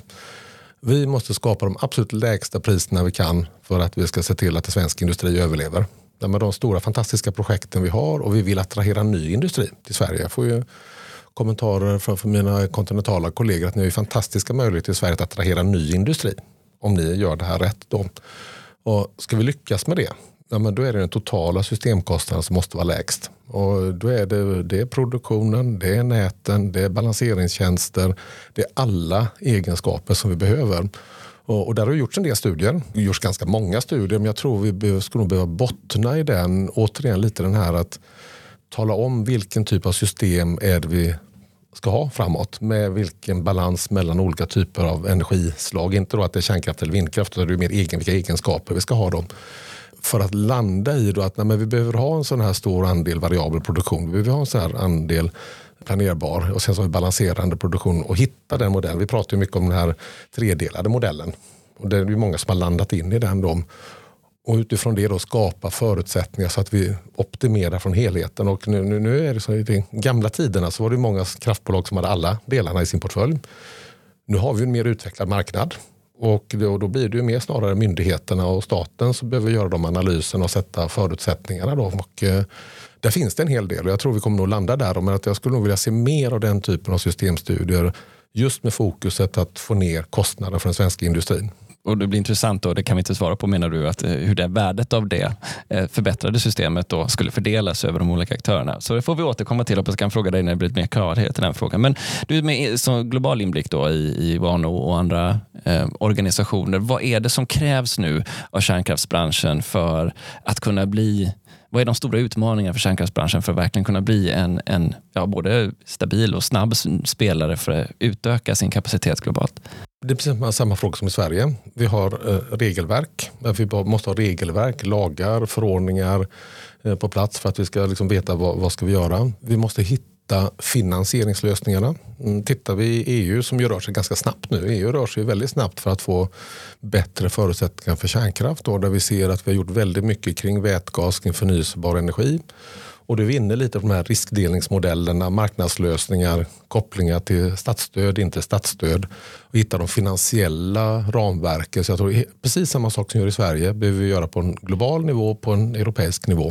Vi måste skapa de absolut lägsta priserna vi kan för att vi ska se till att svensk industri överlever. Det är de stora fantastiska projekten vi har och vi vill attrahera ny industri till Sverige. Jag får ju kommentarer från, från mina kontinentala kollegor att ni har fantastiska möjligheter i Sverige att attrahera ny industri om ni gör det här rätt då. Och ska vi lyckas med det? Ja, men då är det den totala systemkostnaden som måste vara lägst. Och då är det, det är produktionen, det är näten, det är balanseringstjänster, det är alla egenskaper som vi behöver. Och, och där har det gjorts en del studier, det gjorts ganska många studier, men jag tror vi be, skulle nog behöva bottna i den, återigen lite den här att tala om vilken typ av system är det vi ska ha framåt, med vilken balans mellan olika typer av energislag. Inte då att det är kärnkraft eller vindkraft, utan det är mer egen, vilka egenskaper vi ska ha då. För att landa i då att nej, men vi behöver ha en sån här stor andel variabel produktion. Vi behöver ha en sån här andel planerbar och sen så har vi balanserande produktion och hitta den modellen. Vi pratar ju mycket om den här tredelade modellen. Och det är ju många som har landat in i den då. Och utifrån det då skapa förutsättningar så att vi optimerar från helheten. Och nu, nu, nu är det så i de gamla tiderna så var det många kraftbolag som hade alla delarna i sin portfölj. Nu har vi en mer utvecklad marknad. Och då, då blir det ju mer snarare myndigheterna och staten som behöver göra de analyserna och sätta förutsättningarna då. Och eh, där finns det en hel del och jag tror vi kommer nog landa där. Men att jag skulle nog vilja se mer av den typen av systemstudier just med fokuset att få ner kostnader för den svenska industrin. Och det blir intressant då, det kan vi inte svara på, menar du, att hur det värdet av det förbättrade systemet då skulle fördelas över de olika aktörerna. Så det får vi återkomma till och jag kan fråga dig när det blir mer klarhet i den frågan. Men du med som global inblick då i, i Vano och andra eh, organisationer, vad är det som krävs nu av kärnkraftsbranschen för att kunna bli, vad är de stora utmaningarna för kärnkraftsbranschen för att verkligen kunna bli en, en ja, både stabil och snabb spelare för att utöka sin kapacitet globalt? Det är precis samma fråga som i Sverige. Vi har eh, regelverk. Vi måste ha regelverk, lagar, förordningar eh, på plats för att vi ska liksom veta vad, vad ska vi göra. Vi måste hitta finansieringslösningarna. Mm, tittar vi i E U som ju rör sig ganska snabbt nu. E U rör sig väldigt snabbt för att få bättre förutsättningar för kärnkraft. Då, där vi ser att vi har gjort väldigt mycket kring vätgas, kring förnyelsebar energi. Och det vinner lite på de här riskdelningsmodellerna, marknadslösningar, kopplingar till statsstöd, inte statsstöd. Och hitta de finansiella ramverken. Så jag tror precis samma sak som gör i Sverige behöver vi göra på en global nivå, på en europeisk nivå.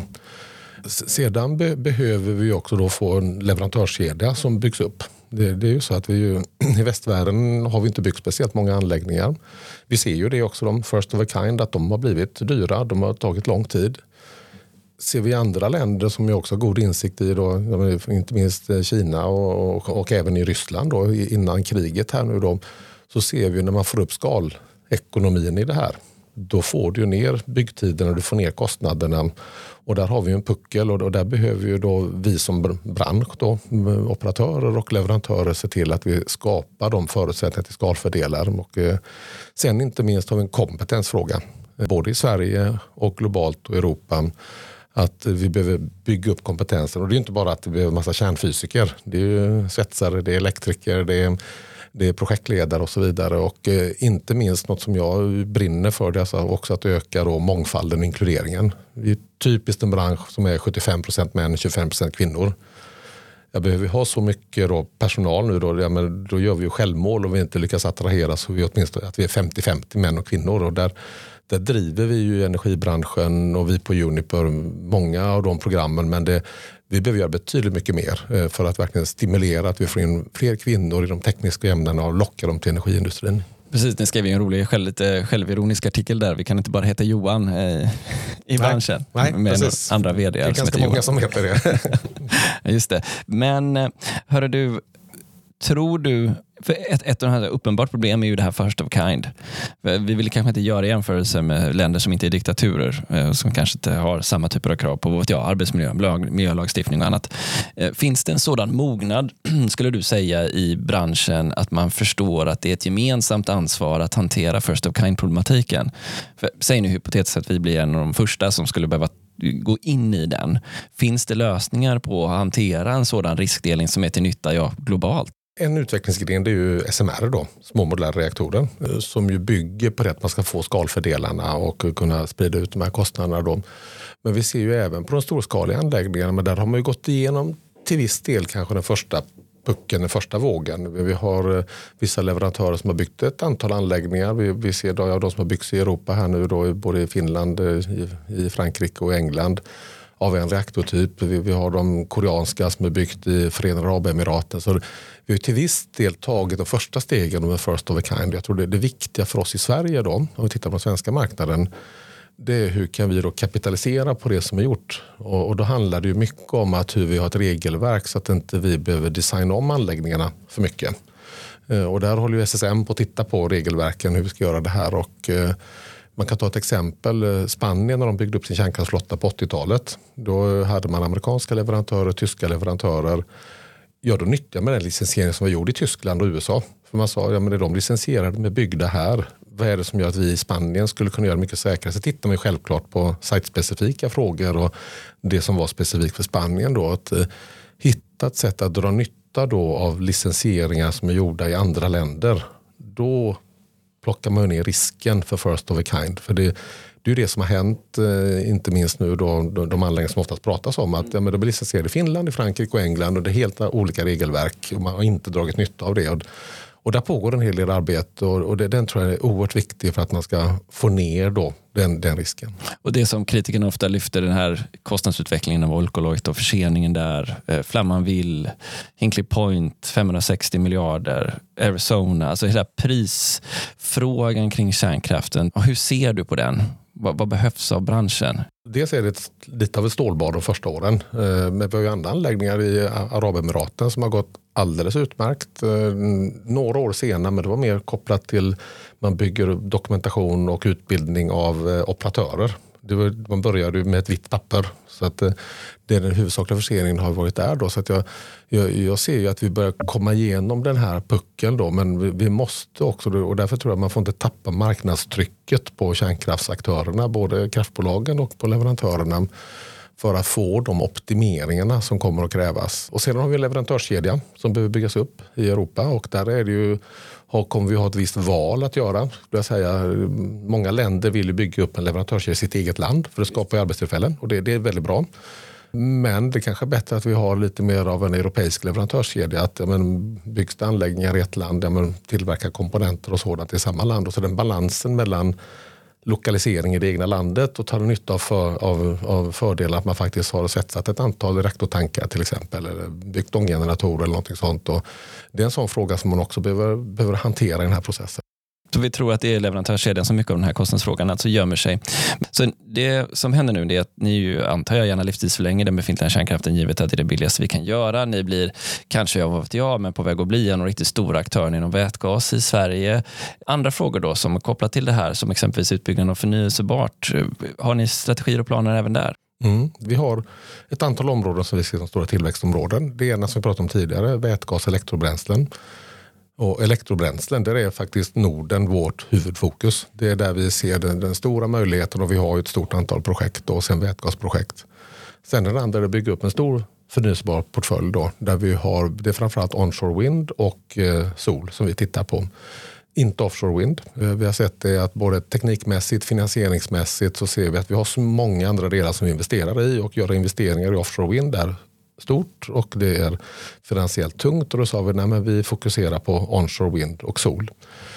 Sedan be- behöver vi också då få en leverantörskedja som byggs upp. Det, det är ju så att vi ju, i västvärlden har vi inte byggt speciellt många anläggningar. Vi ser ju det också, de first of a kind, att de har blivit dyra, de har tagit lång tid. Ser vi andra länder som jag också har god insikt i då, inte minst Kina och, och, och även i Ryssland då, innan kriget här nu då, så ser vi när man får upp skalekonomin i det här då får du ner byggtiderna, du får ner kostnaderna. Och där har vi en puckel och där behöver ju då vi som bransch, då, operatörer och leverantörer, se till att vi skapar de förutsättningar till skalfördelar. Och sen inte minst har vi en kompetensfråga, både i Sverige och globalt och Europa. Att vi behöver bygga upp kompetensen. Och det är inte bara att vi behöver massa kärnfysiker. Det är ju svetsare, det är elektriker, det är, det är projektledare och så vidare. Och eh, inte minst något som jag brinner för, det är alltså också att öka då mångfalden och inkluderingen. Vi är typiskt en bransch som är sjuttiofem procent män, tjugofem procent kvinnor. Jag behöver ha så mycket då personal nu då, ja, men då gör vi ju självmål och vi inte lyckas attrahera, så vi åtminstone att vi är femtio femtio män och kvinnor. Och där Där driver vi ju energibranschen och vi på Uniper många av de programmen, men det, vi behöver göra betydligt mycket mer för att verkligen stimulera att vi får in fler kvinnor i de tekniska ämnena och locka dem till energiindustrin. Precis, ni skrev ju en rolig, själv, lite självironisk artikel där. Vi kan inte bara heta Johan eh, i branschen. Nej, nej, med precis. andra vd. Det är ganska många Johan. som heter det. Just det. Men hörru du, tror du, för ett, ett av de här uppenbart problem är ju det här first of kind. Vi vill kanske inte göra jämförelser med länder som inte är diktaturer, som kanske inte har samma typer av krav på vad vet jag, arbetsmiljö, lag, miljölagstiftning och annat. Finns det en sådan mognad, skulle du säga, i branschen att man förstår att det är ett gemensamt ansvar att hantera first of kind-problematiken? För, säg nu hypotetiskt att vi blir en av de första som skulle behöva gå in i den. Finns det lösningar på att hantera en sådan riskdelning som är till nytta ja, globalt? En utvecklingsgren, det är ju S M R då, små modulära reaktorer, som ju bygger på det att man ska få skalfördelarna och kunna sprida ut de här kostnaderna då. Men vi ser ju även på de storskaliga anläggningarna, men där har man ju gått igenom till viss del kanske den första pucken, den första vågen. Vi har vissa leverantörer som har byggt ett antal anläggningar. Vi, vi ser då, ja, de som har byggts i Europa här nu då, både i Finland, i, i Frankrike och England, av en reaktortyp. Vi, vi har de koreanska som är byggt i Förenade Arabemiraten. Så vi har till viss del tagit de första stegen med first of a kind. Jag tror det är det viktiga för oss i Sverige då, om vi tittar på den svenska marknaden, det är hur kan vi då kapitalisera på det som är gjort. Och, och då handlar det ju mycket om att hur vi har ett regelverk så att inte vi behöver designa om anläggningarna för mycket. Och där håller ju S S M på att titta på regelverken, hur vi ska göra det här. Och man kan ta ett exempel. Spanien, när de byggde upp sin kärnkraftsflotta på åttiotalet, då hade man amerikanska leverantörer, tyska leverantörer. Ja, då nyttjade man den licensiering som var gjord i Tyskland och U S A. För man sa, ja men det är de licensierade med byggda här. Vad är det som gör att vi i Spanien skulle kunna göra mycket säkrare? Så tittar man självklart på site-specifika frågor och det som var specifikt för Spanien då. Att eh, hitta ett sätt att dra nytta då av licensieringar som är gjorda i andra länder. Då plockar man ner risken för first of a kind. För det, det är ju det som har hänt, eh, inte minst nu då, de, de anläggningar som oftast pratas om. Att ja, men de blir licensierade i Finland, i Frankrike och England och det är helt olika regelverk. Och man har inte dragit nytta av det. Och, och där pågår en hel del arbete och, och det, den tror jag är oerhört viktig för att man ska få ner då den, den risken. Och det som kritikerna ofta lyfter, den här kostnadsutvecklingen av Olkiluoto och förseningen där, eh, Flamanville, Hinkley Point, femhundrasextio miljarder, Arizona, alltså hela prisfrågan kring kärnkraften. Och hur ser du på den? Vad, vad behövs av branschen? Dels är det ett, lite av ett stålbad de första åren. Eh, men vi har ju andra anläggningar i Arabemiraten som har gått alldeles utmärkt. Eh, några år senare, men det var mer kopplat till man bygger dokumentation och utbildning av eh, operatörer. Det var, man började med ett vitt papper. Så att, eh, det är den huvudsakliga förseningen har varit där då. Så att jag, jag, jag ser ju att vi börjar komma igenom den här puckeln då. Men vi, vi måste också, och därför tror jag att man får inte tappa marknadstrycket på kärnkraftsaktörerna, både kraftbolagen och på leverantörerna, för att få de optimeringarna som kommer att krävas. Och sedan har vi en leverantörskedja som behöver byggas upp i Europa och där är det ju, kommer vi ha ett visst val att göra. Jag säga, många länder vill ju bygga upp en leverantörskedja i sitt eget land för att skapa arbetstillfällen och det, det är väldigt bra. Men det kanske är bättre att vi har lite mer av en europeisk leverantörskedja. Att ja, men, byggs det anläggningar i ett land, ja, men, tillverkar komponenter och sådant i samma land. Och så den balansen mellan lokalisering i det egna landet och tar nytta av, för, av, av fördelar att man faktiskt har svetsat ett antal reaktortankar till exempel eller byggt ånggeneratorer eller någonting sånt. Och det är en sån fråga som man också behöver, behöver hantera i den här processen. Så vi tror att det är leverantörskedjan som mycket av den här kostnadsfrågan alltså gömmer sig. Så det som händer nu är att ni ju, antar jag, gärna livstidsförlänger den befintliga kärnkraften givet att det är det billigaste vi kan göra. Ni blir, kanske jag vet jag, men på väg att bli en riktigt stor aktör inom vätgas i Sverige. Andra frågor då som är kopplat till det här, som exempelvis utbyggnaden av förnyelsebart. Har ni strategier och planer även där? Mm. Vi har ett antal områden som vi ser som stora tillväxtområden. Det ena som vi pratade om tidigare, vätgas och elektrobränslen. Och elektrobränslen, där är faktiskt Norden vårt huvudfokus. Det är där vi ser den, den stora möjligheten och vi har ett stort antal projekt och sen vätgasprojekt. Sen den andra är att bygga upp en stor förnyelsebar portfölj då, där vi har, det är framförallt onshore wind och eh, sol som vi tittar på. Inte offshore wind. Vi har sett det att både teknikmässigt, finansieringsmässigt så ser vi att vi har så många andra delar som vi investerar i och gör investeringar i offshore wind där stort och det är finansiellt tungt och då sa vi nej men vi fokuserar på onshore wind och sol.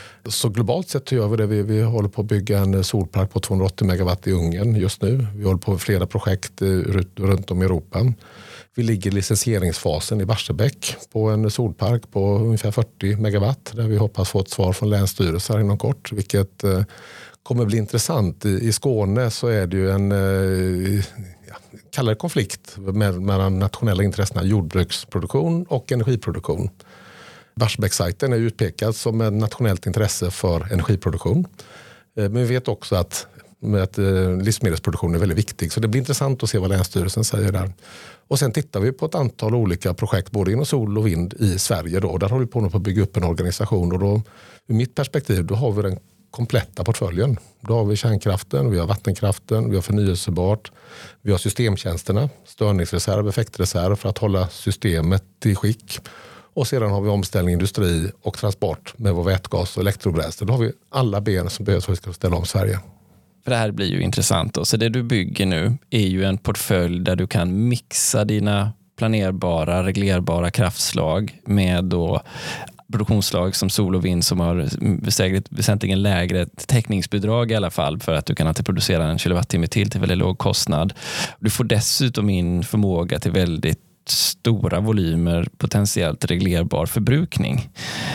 Så globalt sett gör vi det. Vi, vi håller på att bygga en solpark på tvåhundraåttio megawatt i Ungern just nu. Vi håller på med flera projekt runt om i Europa. Vi ligger i licensieringsfasen i Barsebäck på en solpark på ungefär fyrtio megawatt där vi hoppas få ett svar från länsstyrelser inom kort, vilket eh, kommer bli intressant. I, I Skåne så är det ju en eh, ja, kallare konflikt med, mellan nationella intressena jordbruksproduktion och energiproduktion. Barsebäckssajten är utpekad som ett nationellt intresse för energiproduktion. Eh, men vi vet också att med att eh, livsmedelsproduktion är väldigt viktig. Så det blir intressant att se vad Länsstyrelsen säger där. Och sen tittar vi på ett antal olika projekt både inom sol och vind i Sverige. Då. Där håller vi på att bygga upp en organisation och då, ur mitt perspektiv, då har vi den kompletta portföljen. Då har vi kärnkraften, vi har vattenkraften, vi har förnyelsebart, vi har systemtjänsterna, störningsreserv, effektreserv för att hålla systemet i skick. Och sedan har vi omställning, industri och transport med vår vätgas och elektrobränsle. Då har vi alla ben som behövs för att vi ska ställa om Sverige. För det här blir ju intressant då. Så det du bygger nu är ju en portfölj där du kan mixa dina planerbara, reglerbara kraftslag med då produktionsslag som sol och vind som har väsentligen lägre täckningsbidrag i alla fall för att du kan alltid producera en kilowattimme till till väldigt låg kostnad. Du får dessutom in förmåga till väldigt stora volymer potentiellt reglerbar förbrukning.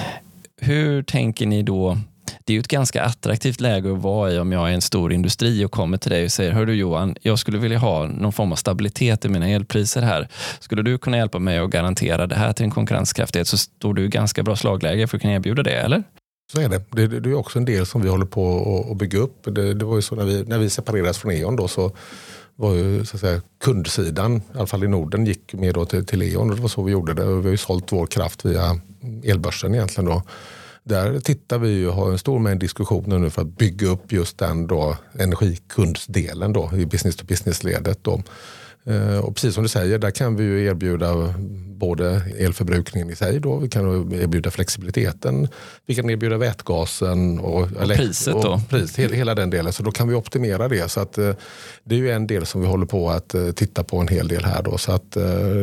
Hur tänker ni då? Det är ju ett ganska attraktivt läge att vara i om jag är en stor industri och kommer till dig och säger, hör du Johan, jag skulle vilja ha någon form av stabilitet i mina elpriser här. Skulle du kunna hjälpa mig att garantera det här till en konkurrenskraftighet så står du i ganska bra slagläge för att kunna erbjuda det, eller? Så är det. Det, det är också en del som vi håller på att bygga upp. Det, det var ju så när vi, när vi separerades från E.ON då så var ju så att säga, kundsidan, i alla fall i Norden, gick med då till, till E.ON och det var så vi gjorde det. Och vi har ju sålt vår kraft via elbörsen egentligen då. Där tittar vi och har en stor mängd diskussioner nu för att bygga upp just den då energikundsdelen då i business-to-business-ledet då. Och precis som du säger, där kan vi ju erbjuda både elförbrukningen i sig då, vi kan erbjuda flexibiliteten, vi kan erbjuda vätgasen och, och priset då. Och pris, hela den delen, så då kan vi optimera det. Så att det är ju en del som vi håller på att titta på en hel del här då, så att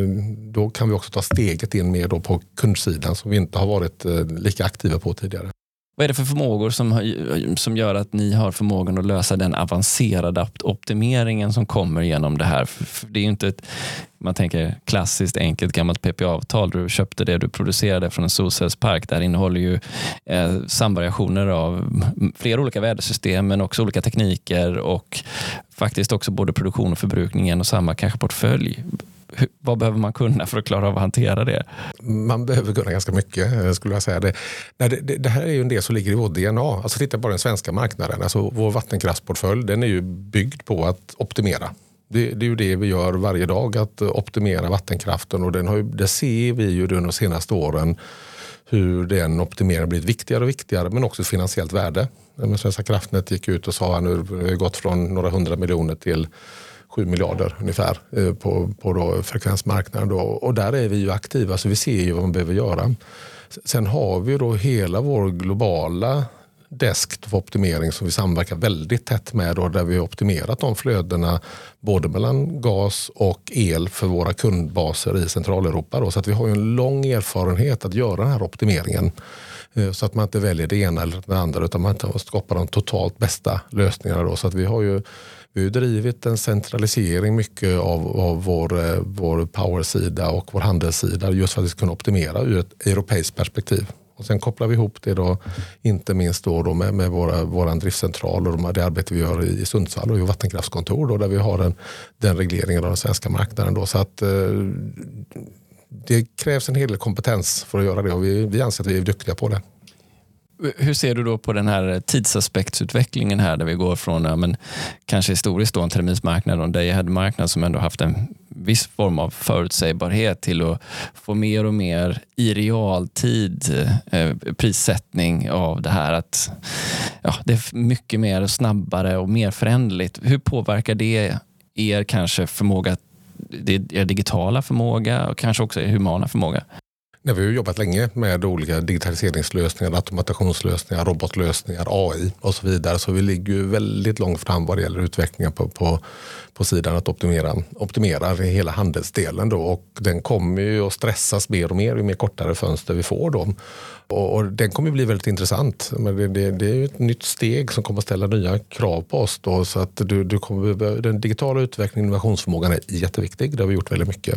då kan vi också ta steget in mer då på kundsidan som vi inte har varit lika aktiva på tidigare. Vad är det för förmågor som, som gör att ni har förmågan att lösa den avancerade optimeringen som kommer genom det här? För det är ju inte ett, man tänker klassiskt enkelt gammalt P P A-avtal. Du köpte det du producerade från en solcellspark. Där innehåller ju eh, samvariationer av flera olika vädersystem men också olika tekniker och faktiskt också både produktion och förbrukning i en och samma kanske portfölj. Vad behöver man kunna för att klara av att hantera det? Man behöver kunna ganska mycket, skulle jag säga. Det, det, det, det här är ju en del som ligger i vår D N A. Alltså titta på den svenska marknaden. Alltså vår vattenkraftsportfölj, den är ju byggd på att optimera. Det, det är ju det vi gör varje dag, att optimera vattenkraften. Och den har ju, det ser vi ju de senaste åren hur den optimeringen blivit viktigare och viktigare, men också ett finansiellt värde. Men Svenska kraftnät gick ut och sa att nu har vi gått från några hundra miljoner till sju miljarder ungefär på, på då frekvensmarknaden. Då. Och där är vi ju aktiva, så vi ser ju vad man behöver göra. Sen har vi då hela vår globala desk för optimering som vi samverkar väldigt tätt med då, där vi har optimerat de flödena både mellan gas och el för våra kundbaser i Centraleuropa. Då. Så att vi har ju en lång erfarenhet att göra den här optimeringen. Så att man inte väljer det ena eller det andra utan man skapar de totalt bästa lösningarna. Då. Så att vi har ju Vi har drivit en centralisering mycket av, av vår, vår powersida och vår handelssida just för att vi ska kunna optimera ur ett europeiskt perspektiv. Och sen kopplar vi ihop det då, inte minst då, då med, med våra, våra driftcentraler och det arbete vi gör i Sundsvall och i vattenkraftskontor då, där vi har den, den regleringen av den svenska marknaden. Då. Så att, eh, det krävs en hel del kompetens för att göra det och vi, vi anser att vi är duktiga på det. Hur ser du då på den här tidsaspektsutvecklingen här där vi går från ja, men, kanske historiskt då en terminsmarknad och en day-ahead-marknad som ändå haft en viss form av förutsägbarhet till att få mer och mer i realtid eh, prissättning av det här att ja, det är mycket mer snabbare och mer förändligt. Hur påverkar det er kanske förmåga, er digitala förmåga och kanske också er humana förmåga? Nej, vi har jobbat länge med olika digitaliseringslösningar, automationslösningar, robotlösningar, A I och så vidare. Så vi ligger ju väldigt långt fram vad det gäller utvecklingen på, på, på sidan att optimera, optimera hela handelsdelen. Då. Och den kommer ju att stressas mer och mer ju mer kortare fönster vi får. Då. Och, och den kommer bli väldigt intressant. Men det, det, det är ju ett nytt steg som kommer att ställa nya krav på oss. Då, så att du, du kommer, den digitala utvecklingen och innovationsförmågan är jätteviktig. Det har vi gjort väldigt mycket.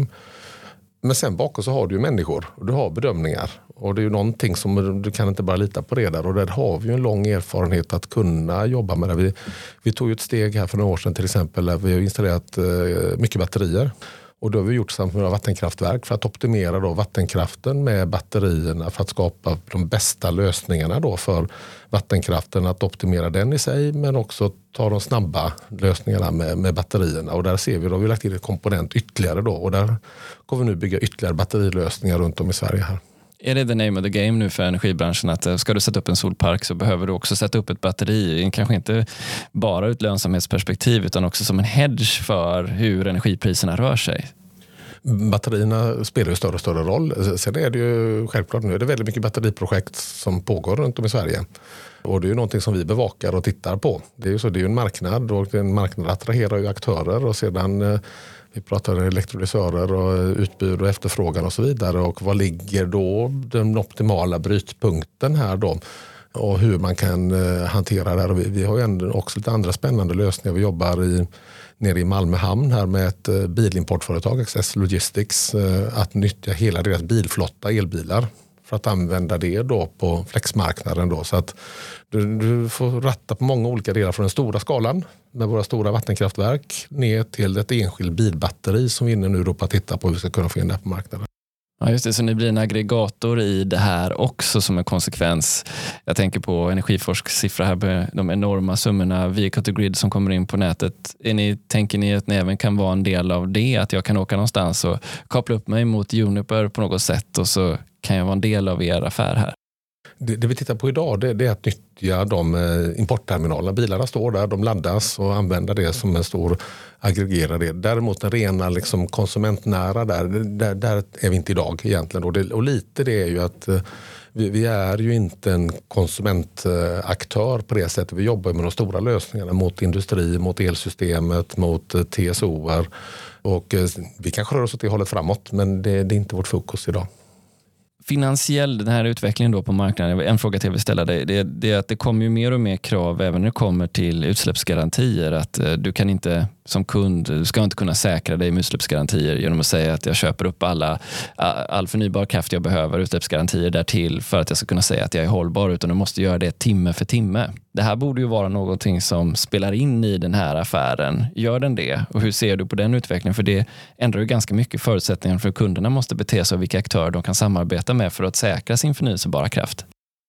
Men sen bakom så har du ju människor och du har bedömningar. Och det är ju någonting som du kan inte bara lita på det där. Och där har vi ju en lång erfarenhet att kunna jobba med det. Vi, vi tog ju ett steg här för några år sedan till exempel där vi har installerat eh, mycket batterier. Och då har vi gjort samt med vattenkraftverk för att optimera då vattenkraften med batterierna för att skapa de bästa lösningarna då för vattenkraften. Att optimera den i sig men också ta de snabba lösningarna med, med batterierna. Och där ser vi då, vi har lagt till ett komponent ytterligare då. Och där kommer vi nu bygga ytterligare batterilösningar runt om i Sverige här. Är det the name of the game nu för energibranschen att ska du sätta upp en solpark så behöver du också sätta upp ett batteri, kanske inte bara ur ett lönsamhetsperspektiv utan också som en hedge för hur energipriserna rör sig? Batterierna spelar ju större och större roll. Sen är det ju självklart nu är det väldigt mycket batteriprojekt som pågår runt om i Sverige. Och det är ju någonting som vi bevakar och tittar på. Det är ju så, det är ju en marknad och en marknad attraherar ju aktörer och sedan vi pratar elektrolysörer och utbud och efterfrågan och så vidare. Och vad ligger då den optimala brytpunkten här då? Och hur man kan hantera det här. Och vi, vi har ju ändå också lite andra spännande lösningar. Vi jobbar i, nere i Malmö hamn här med ett bilimportföretag, X S Logistics, att nyttja hela deras bilflotta, elbilar. För att använda det då på flexmarknaden då. Så att du, du får ratta på många olika delar från den stora skalan med våra stora vattenkraftverk ner till ett enskilt bilbatteri som vi är inne nu då på att titta på hur vi ska kunna få in det på marknaden. Ja just det, så ni blir en aggregator i det här också som en konsekvens. Jag tänker på Energiforsks siffra här med de enorma summorna vehicle to grid som kommer in på nätet. Är ni, tänker ni att ni även kan vara en del av det? Att jag kan åka någonstans och koppla upp mig mot Uniper på något sätt och så kan jag vara en del av er affär här? Det, det vi tittar på idag det, det är att nyttja de importterminalerna. Bilarna står där, de laddas och använder det som en stor aggregerare. Däremot den rena liksom konsumentnära där, där, där är vi inte idag egentligen. Och, det, och lite det är ju att vi, vi är ju inte en konsumentaktör på det sättet. Vi jobbar med de stora lösningarna mot industri, mot elsystemet, mot T S O-er. Och vi kanske rör oss åt det hållet framåt men det, det är inte vårt fokus idag. Finansiell, den här utvecklingen då på marknaden, en fråga till jag vill ställa dig, det, det är att det kommer ju mer och mer krav även när det kommer till utsläppsgarantier, att du kan inte som kund, du ska inte kunna säkra dig med utsläppsgarantier genom att säga att jag köper upp alla, all förnybar kraft jag behöver, utsläppsgarantier därtill för att jag ska kunna säga att jag är hållbar, utan du måste göra det timme för timme. Det här borde ju vara någonting som spelar in i den här affären. Gör den det? Och hur ser du på den utvecklingen? För det ändrar ju ganska mycket förutsättningar för kunderna måste bete sig och vilka aktörer de kan samarbeta med för att säkra sin förnyelsebara kraft.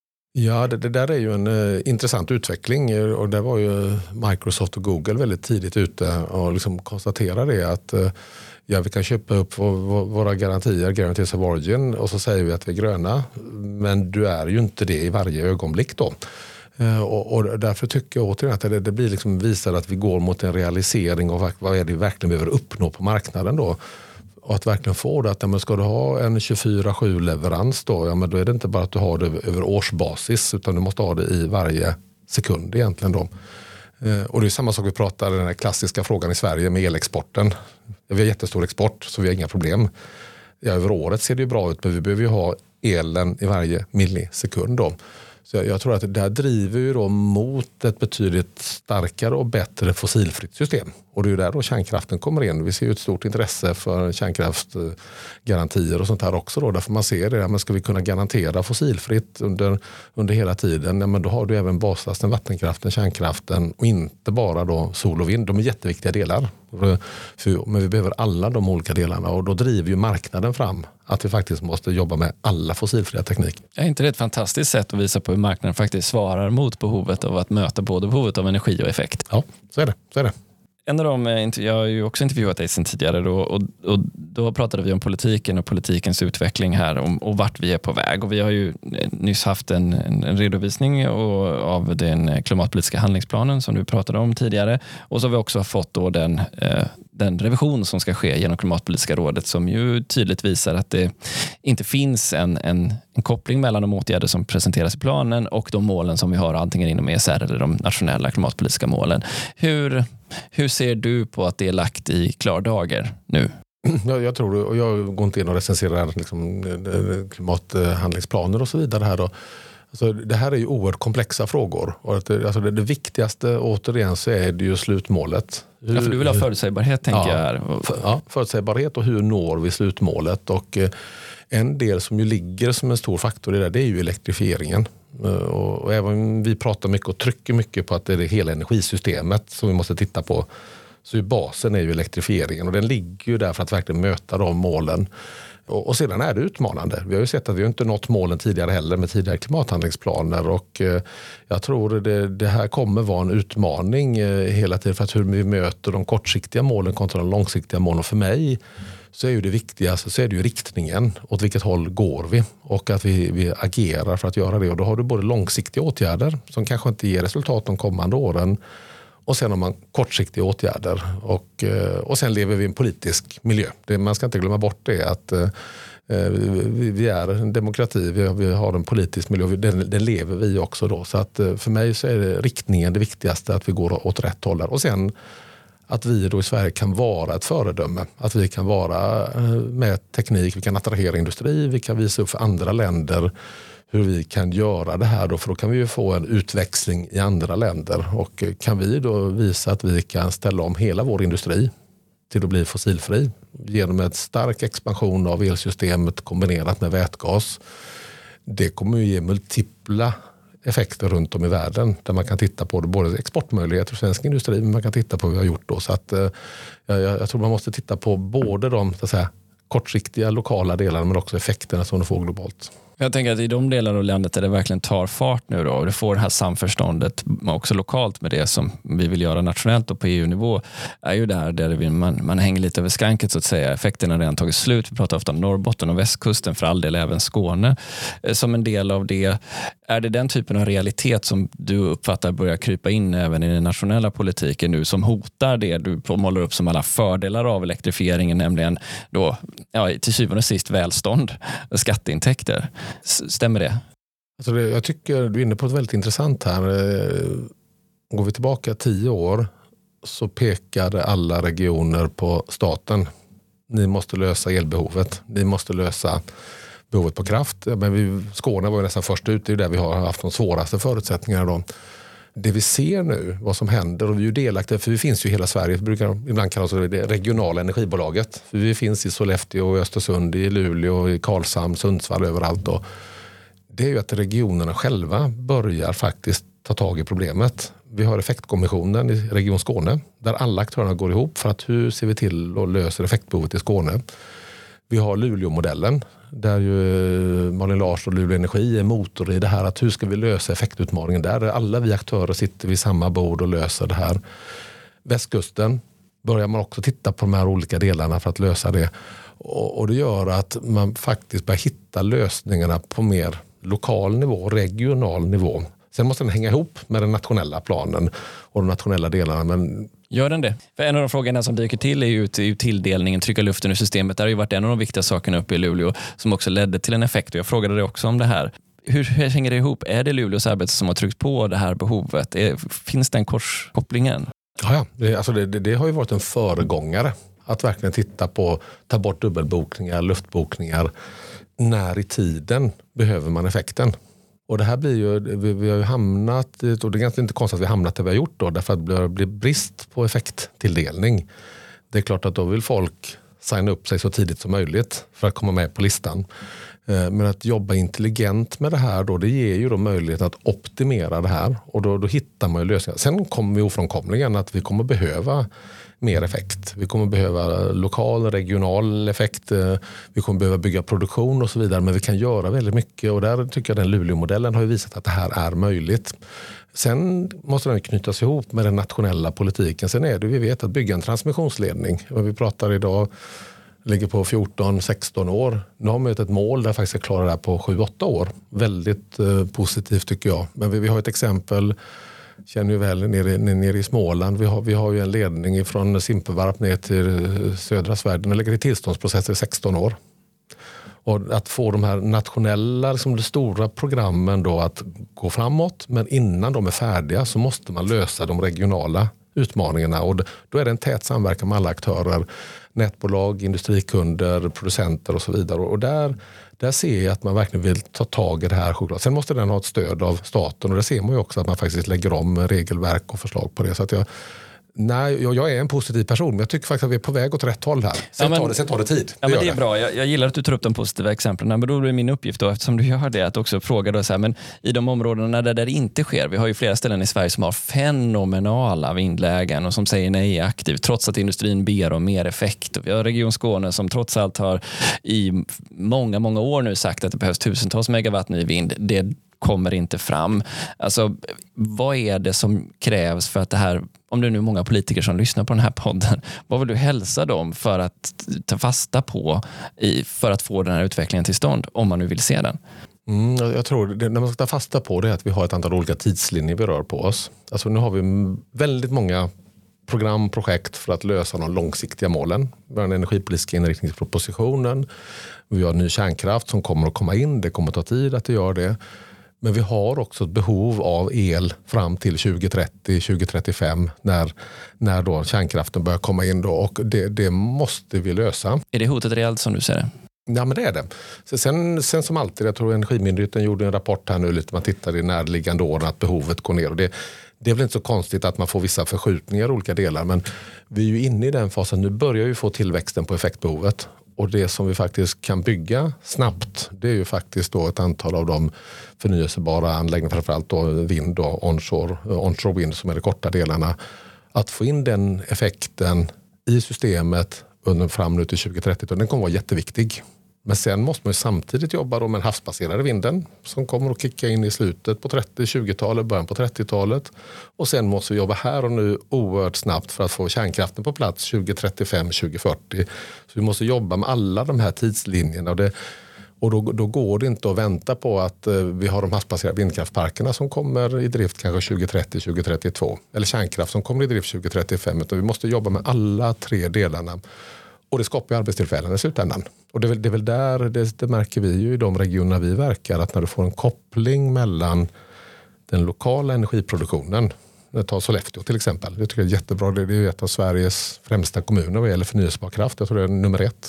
Ja, det, det där är ju en uh, intressant utveckling och där var ju Microsoft och Google väldigt tidigt ute och liksom konstaterade det att uh, ja, vi kan köpa upp vår, våra garantier, Guarantees of Origin, och så säger vi att vi är gröna, men du är ju inte det i varje ögonblick då. Uh, och, och därför tycker jag återigen att det, det blir liksom visar att vi går mot en realisering av vad är det vi verkligen behöver uppnå på marknaden då. Och att verkligen få det att ja, men ska du ha en tjugofyra sju leverans då, ja, men då är det inte bara att du har det över årsbasis utan du måste ha det i varje sekund egentligen då. Eh, och det är samma sak vi pratar den här klassiska frågan i Sverige med elexporten. Vi har jättestor export så vi har inga problem. Ja, över året ser det ju bra ut men vi behöver ju ha elen i varje millisekund då. Så jag, jag tror att det där driver ju då mot ett betydligt starkare och bättre fossilfritt system. Och det är ju där då kärnkraften kommer in. Vi ser ju ett stort intresse för kärnkraftgarantier och sånt här också då. Därför man ser det, men ska vi kunna garantera fossilfritt under, under hela tiden, ja, men då har du även baslasten, vattenkraften, kärnkraften och inte bara då sol och vind. De är jätteviktiga delar. För, men vi behöver alla de olika delarna och då driver ju marknaden fram att vi faktiskt måste jobba med alla fossilfria tekniker. Är inte det ett fantastiskt sätt att visa på hur marknaden faktiskt svarar mot behovet av att möta både behovet av energi och effekt? Ja, så är det. Så är det. En av dem, jag har ju också intervjuat dig sedan tidigare då, och, och då pratade vi om politiken och politikens utveckling här och, och vart vi är på väg. Och vi har ju nyss haft en, en redovisning och, av den klimatpolitiska handlingsplanen som du pratade om tidigare. Och så har vi också fått då den, eh, den revision som ska ske genom Klimatpolitiska rådet som ju tydligt visar att det inte finns en, en, en koppling mellan de åtgärder som presenteras i planen och de målen som vi har antingen inom E S R eller de nationella klimatpolitiska målen. Hur... Hur ser du på att det är lagt i klardagar nu? Jag, jag tror, och jag går inte in och recenserar liksom, klimathandlingsplaner och så vidare här då. Alltså, det här är ju oerhört komplexa frågor. Och att det, alltså det, det viktigaste återigen så är det ju slutmålet. Hur, ja, för du vill ha förutsägbarhet tänker ja, jag här. För, ja, förutsägbarhet och hur når vi slutmålet. Och eh, en del som ju ligger som en stor faktor i det, det är ju elektrifieringen. Och, och även vi pratar mycket och trycker mycket på att det är det hela energisystemet som vi måste titta på. Så ju basen är ju elektrifieringen och den ligger ju där för att verkligen möta de målen. Och, och sedan är det utmanande. Vi har ju sett att vi har inte nått målen tidigare heller med tidigare klimathandlingsplaner och eh, jag tror det, det här kommer vara en utmaning eh, hela tiden för att hur vi möter de kortsiktiga målen kontra de långsiktiga målen. För mig så är ju det viktigaste så är det ju riktningen, åt vilket håll går vi och att vi, vi agerar för att göra det. Och då har du både långsiktiga åtgärder som kanske inte ger resultat de kommande åren och sen har man kortsiktiga åtgärder och, och sen lever vi i en politisk miljö. Det, man ska inte glömma bort det att eh, vi, vi är en demokrati, vi har, vi har en politisk miljö, den, den lever vi också då. Så att för mig så är det riktningen det viktigaste, att vi går åt rätt håll där. Och sen att vi då i Sverige kan vara ett föredöme. Att vi kan vara med teknik, vi kan attrahera industri, vi kan visa upp för andra länder hur vi kan göra det här då, för då kan vi ju få en utväxling i andra länder. Och kan vi då visa att vi kan ställa om hela vår industri till att bli fossilfri genom en stark expansion av elsystemet kombinerat med vätgas. Det kommer ju ge multipla effekter runt om i världen där man kan titta på det, både exportmöjligheter för svensk industri, men man kan titta på vad vi har gjort då. Så att, eh, jag, jag tror man måste titta på både de så att säga, kortsiktiga lokala delarna men också effekterna som det får globalt. Jag tänker att i de delar av landet där det verkligen tar fart nu då, och det får det här samförståndet också lokalt med det som vi vill göra nationellt och på E U-nivå, är ju där, där vi, man, man hänger lite över skranket så att säga. Effekterna har redan tagit slut. Vi pratar ofta om Norrbotten och västkusten, för all del även Skåne. Som en del av det, är det den typen av realitet som du uppfattar börjar krypa in även i den nationella politiken nu, som hotar det du målar upp som alla fördelar av elektrifieringen, nämligen då, ja, till syvende och sist välstånd och skatteintäkter? Stämmer det? Alltså det? Jag tycker du är inne på ett väldigt intressant här. Går vi tillbaka tio år så pekade alla regioner på staten. Ni måste lösa elbehovet. Ni måste lösa behovet på kraft. Men vi, Skåne var ju nästan först ut. Det är där vi har haft de svåraste förutsättningarna då. Det vi ser nu, vad som händer, och vi är ju delaktiga, för vi finns ju i hela Sverige, vi brukar ibland kallas det det regionala energibolaget. För vi finns i Sollefteå, i Östersund, i Luleå, i Karlshamn, Sundsvall, överallt då. Det är ju att regionerna själva börjar faktiskt ta tag i problemet. Vi har effektkommissionen i Region Skåne, där alla aktörerna går ihop för att hur ser vi till och löser effektbehovet i Skåne. Vi har Luleå-modellen, där ju Malin Larsson och Luleå Energi är motor i det här, att hur ska vi lösa effektutmaningen där? Alla vi aktörer sitter vid samma bord och löser det här. Västkusten börjar man också titta på de här olika delarna för att lösa det. Och, och det gör att man faktiskt börjar hitta lösningarna på mer lokal nivå, regional nivå. Sen måste den hänga ihop med den nationella planen och de nationella delarna. Men gör den det? För en av de frågorna som dyker till är ju tilldelningen, trycka luften ur systemet. Det har ju varit en av de viktiga sakerna uppe i Luleå som också ledde till en effekt. Och jag frågade dig också om det här. Hur hänger det ihop? Är det Luleås arbete som har tryckt på det här behovet? Är, finns den korskopplingen? Ja, ja. Det, alltså det, det, det har ju varit en föregångare. Att verkligen titta på, ta bort dubbelbokningar, luftbokningar. När i tiden behöver man effekten? Och det här blir ju, vi, vi har ju hamnat, och det är ganska inte konstigt att vi har hamnat där vi har gjort då, därför att det blir brist på effekttilldelning. Det är klart att då vill folk signa upp sig så tidigt som möjligt för att komma med på listan. Men att jobba intelligent med det här då, det ger ju då möjlighet att optimera det här, och då, då hittar man ju lösningar. Sen kommer vi ofrånkomligen att vi kommer behöva mer effekt. Vi kommer behöva lokal, regional effekt. Vi kommer behöva bygga produktion och så vidare, men vi kan göra väldigt mycket, och där tycker jag den Luleå-modellen har ju visat att det här är möjligt. Sen måste den knytas ihop med den nationella politiken. Sen är det, vi vet, att bygga en transmissionsledning. Och vi pratar idag, ligger på fjorton sexton år. Nu har vi ett mål där jag faktiskt ska klara det här på sju åtta år. Väldigt eh, positivt tycker jag. Men vi, vi har ett exempel, känner ju väl, nere, nere i Småland. Vi har, vi har ju en ledning från Simpevarp ner till södra Sverige. Den ligger i tillståndsprocesser i sexton år. Och att få de här nationella, liksom de stora programmen då att gå framåt, men innan de är färdiga så måste man lösa de regionala utmaningarna, och då är det en tät samverkan med alla aktörer, nätbolag, industrikunder, producenter och så vidare, och där, där ser jag att man verkligen vill ta tag i det här självklart. Sen måste den ha ett stöd av staten, och det ser man ju också att man faktiskt lägger om regelverk och förslag på det. Så att jag Nej, jag är en positiv person, men jag tycker faktiskt att vi är på väg åt rätt håll här. Sen, ja, men, tar, det, sen tar det tid. Ja, det men det är det. bra. Jag, jag gillar att du tar upp de positiva exemplen. Men då är det min uppgift då, eftersom du gör det, att också fråga då så här, men i de områdena där det inte sker. Vi har ju flera ställen i Sverige som har fenomenala vindlägen och som säger nej aktivt, trots att industrin ber om mer effekt. Och vi har Region Skåne som trots allt har i många, många år nu sagt att det behövs tusentals megawatt ny vind. Det kommer inte fram. Alltså, vad är det som krävs för att det här, om det är nu många politiker som lyssnar på den här podden, vad vill du hälsa dem för att ta fasta på i, för att få den här utvecklingen till stånd, om man nu vill se den? Mm, jag tror det, när man ska ta fasta på det är att vi har ett antal olika tidslinjer vi rör på oss. Alltså nu har vi väldigt många program, projekt för att lösa de långsiktiga målen. Vi har den energipolitiska inriktningspropositionen. Vi har ny kärnkraft som kommer att komma in. Det kommer att ta tid att det gör det. Men vi har också ett behov av el fram till tjugo trettio tjugo trettiofem när, när då kärnkraften börjar komma in. Då, och det, det måste vi lösa. Är det hotet reellt som du ser det? Ja, men det är det. Sen, sen som alltid, jag tror Energimyndigheten gjorde en rapport här nu, lite man tittar i närliggande år att behovet går ner. Och det, det är väl inte så konstigt att man får vissa förskjutningar i olika delar, men vi är ju inne i den fasen. Nu börjar vi få tillväxten på effektbehovet. Och det som vi faktiskt kan bygga snabbt, det är ju faktiskt då ett antal av de förnyelsebara anläggningar, framförallt då vind och onshore, onshore wind som är de korta delarna. Att få in den effekten i systemet under fram nu till tjugo trettio, den kommer vara jätteviktig. Men sen måste man ju samtidigt jobba då med den havsbaserade vinden som kommer att kicka in i slutet på trettio-tjugotalet, början på trettiotalet. Och sen måste vi jobba här och nu oerhört snabbt för att få kärnkraften på plats tjugo trettiofem tjugo fyrtio. Så vi måste jobba med alla de här tidslinjerna. Och, det, och då, då går det inte att vänta på att eh, vi har de havsbaserade vindkraftparkerna som kommer i drift kanske tjugo trettio tjugo trettiotvå. Eller kärnkraft som kommer i drift tjugo trettiofem. Utan vi måste jobba med alla tre delarna. Och det skapar arbetstillfällen i slutändan. Och det är väl, det är väl där, det, det märker vi ju i de regioner vi verkar, att när du får en koppling mellan den lokala energiproduktionen, ta Sollefteå till exempel, det tycker jag är jättebra, det är ju ett av Sveriges främsta kommuner vad gäller förnyelsebar kraft, jag tror det är nummer ett.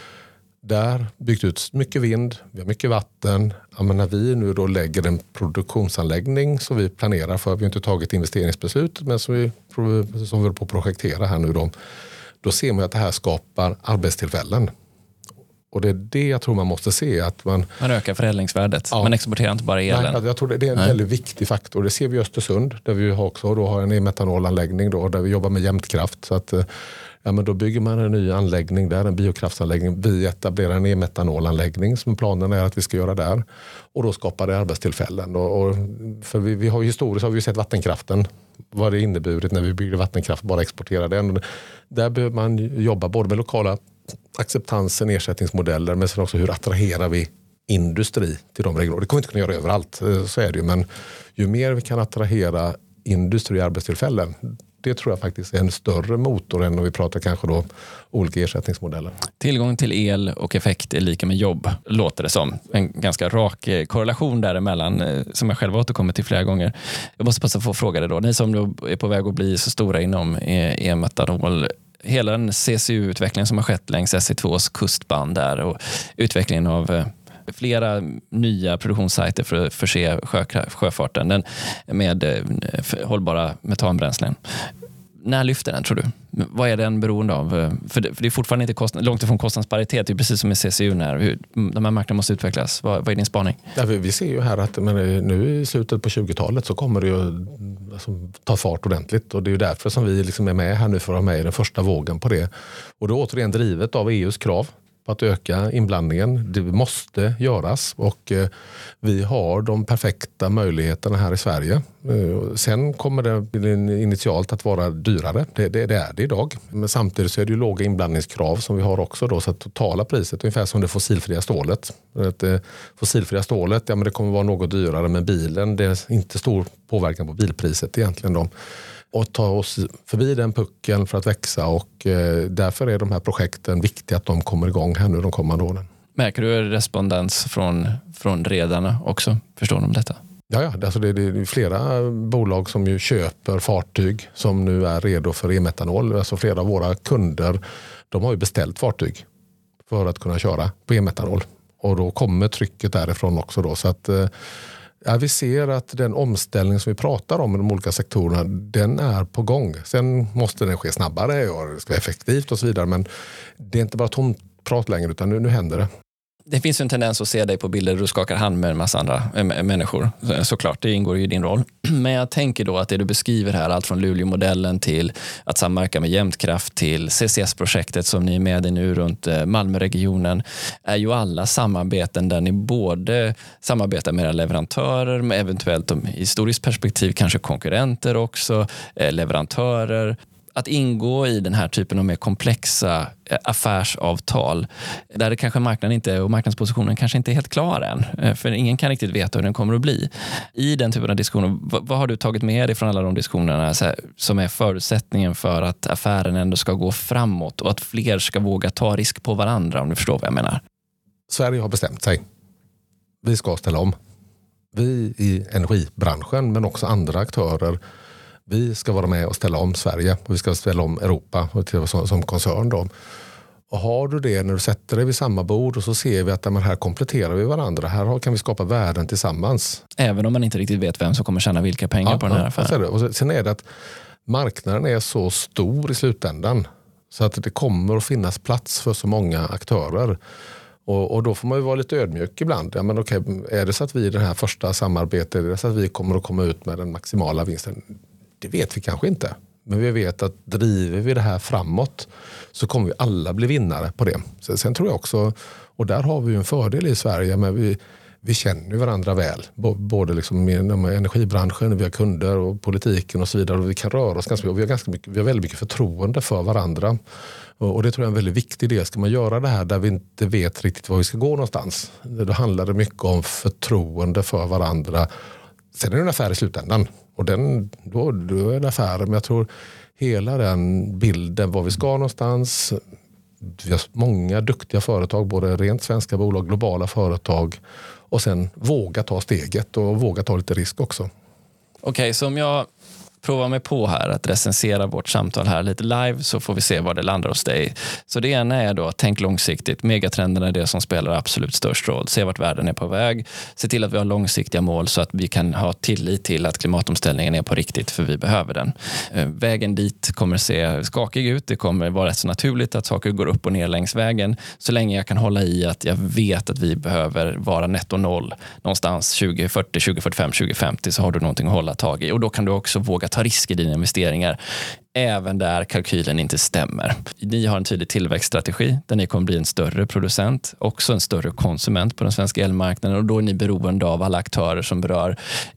Där byggt ut mycket vind, vi har mycket vatten. Ja, men när vi nu då lägger en produktionsanläggning som vi planerar för, vi har inte tagit investeringsbeslut, men som vi, som vi är på att projektera här nu då, då ser man att det här skapar arbetstillfällen. Och det är det jag tror man måste se. Att man, man ökar förädlingsvärdet. Ja. Man exporterar inte bara elen. Nej, jag tror det, det är en Nej. väldigt viktig faktor. Det ser vi i Östersund där vi har också då har en e-metanolanläggning då, där vi jobbar med jämtkraft. Så att, ja, men då bygger man en ny anläggning där, en biokraftsanläggning. Vi etablerar en e-metanolanläggning som planen är att vi ska göra där. Och då skapar det arbetstillfällen. Och, och, för vi, vi har historiskt har vi sett vattenkraften. Vad det inneburit när vi byggde vattenkraft, bara exportera den. Där behöver man jobba både med lokala acceptansen, ersättningsmodeller, men sen också hur attraherar vi industri till de regionerna. Det kommer vi inte kunna göra överallt, så är det ju. Men ju mer vi kan attrahera industri och arbetstillfällen, det tror jag faktiskt är en större motor än om vi pratar kanske då olika ersättningsmodeller. Tillgång till el och effekt är lika med jobb, låter det som. En ganska rak korrelation däremellan som jag själv återkommit till flera gånger. Jag måste passa på att fråga dig då, ni som är på väg att bli så stora inom e-metanol, hela den C C U-utvecklingen som har skett längs S E tvås kustband där och utvecklingen av flera nya produktionssajter för att förse sjö, sjöfarten den med eh, hållbara metanbränslen. När lyfter den, tror du? Vad är den beroende av? För det, för det är fortfarande inte kostnad, långt ifrån kostnadsparitet. Det är precis som med C C U när hur de här marknaderna måste utvecklas. Vad, vad är din spaning? Ja, vi, vi ser ju här att men nu i slutet på tjugotalet så kommer det ju alltså, ta fart ordentligt. Och det är ju därför som vi liksom är med här nu för att vara med i den första vågen på det. Och då återigen drivet av E U:s krav på att öka inblandningen. Det måste göras och eh, vi har de perfekta möjligheterna här i Sverige. Eh, sen kommer det initialt att vara dyrare. Det, det, det är det idag. Men samtidigt så är det ju låga inblandningskrav som vi har också då, så att totala priset ungefär som det fossilfria stålet. Det eh, fossilfria stålet, ja men det kommer vara något dyrare, men bilen, det är inte stor påverkan på bilpriset egentligen då. Och ta oss förbi den pucken för att växa och eh, därför är de här projekten viktiga att de kommer igång här nu de kommande åren. Märker du respondens från, från redarna också? Förstår de detta? Ja, ja alltså det, det är flera bolag som ju köper fartyg som nu är redo för e-metanol. Alltså flera av våra kunder, de har ju beställt fartyg för att kunna köra på e-metanol. Och då kommer trycket därifrån också då, så att eh, ja, vi ser att den omställning som vi pratar om i de olika sektorerna, den är på gång. Sen måste den ske snabbare och det ska vara effektivt och så vidare. Men det är inte bara tomt prat längre, utan nu, nu händer det. Det finns en tendens att se dig på bilder där du skakar hand med en massa andra äh, människor. Såklart, det ingår ju i din roll. Men jag tänker då att det du beskriver här, allt från Luleå-modellen till att samverka med Jämtkraft till C C S-projektet som ni är med i nu runt Malmöregionen, är ju alla samarbeten där ni både samarbetar med era leverantörer, med eventuellt i historiskt perspektiv kanske konkurrenter också, leverantörer. Att ingå i den här typen av mer komplexa affärsavtal där det kanske marknaden inte och marknadspositionen kanske inte är helt klar än. För ingen kan riktigt veta hur den kommer att bli. I den typen av diskussioner, vad, vad har du tagit med dig från alla de diskussionerna så här, som är förutsättningen för att affären ändå ska gå framåt och att fler ska våga ta risk på varandra, om du förstår vad jag menar? Sverige har bestämt sig. Vi ska ställa om. Vi i energibranschen men också andra aktörer, vi ska vara med och ställa om Sverige och vi ska ställa om Europa som, som koncern då. Och har du det när du sätter dig vid samma bord och så ser vi att men här kompletterar vi varandra. Här kan vi skapa värden tillsammans. Även om man inte riktigt vet vem som kommer tjäna vilka pengar ja, på den här ja, affären. Och sen är det att marknaden är så stor i slutändan så att det kommer att finnas plats för så många aktörer. Och, och då får man ju vara lite ödmjuk ibland. Ja, men okej, är det så att vi i det här första samarbetet, är det så att vi kommer att komma ut med den maximala vinsten? Det vet vi kanske inte. Men vi vet att driver vi det här framåt så kommer vi alla bli vinnare på det. Sen, sen tror jag också, och där har vi ju en fördel i Sverige, men vi, vi känner ju varandra väl. Både liksom med energibranschen, vi har kunder och politiken och så vidare. Och vi kan röra oss ganska mycket. Vi har, ganska mycket, vi har väldigt mycket förtroende för varandra. Och, och det tror jag är en väldigt viktig del. Ska man göra det här där vi inte vet riktigt var vi ska gå någonstans, då handlar det mycket om förtroende för varandra. Sen är det en affär i slutändan. Och den, då, då är det affär. Men jag tror hela den bilden, var vi ska någonstans. Vi har många duktiga företag, både rent svenska bolag, globala företag. Och sen våga ta steget och våga ta lite risk också. Okej, okay, så om jag provar mig på här att recensera vårt samtal här lite live så får vi se var det landar hos dig. Så det ena är då, tänk långsiktigt. Megatrenderna är det som spelar absolut störst roll. Se vart världen är på väg. Se till att vi har långsiktiga mål så att vi kan ha tillit till att klimatomställningen är på riktigt, för vi behöver den. Vägen dit kommer se skakig ut. Det kommer vara rätt så naturligt att saker går upp och ner längs vägen. Så länge jag kan hålla i att jag vet att vi behöver vara netto noll någonstans tjugo fyrtio, tjugo fyrtiofem, tjugo femtio, så har du någonting att hålla tag i. Och då kan du också våga ta risk i dina investeringar, även där kalkylen inte stämmer. Ni har en tydlig tillväxtstrategi där ni kommer bli en större producent, också en större konsument på den svenska elmarknaden, och då är ni beroende av alla aktörer som berör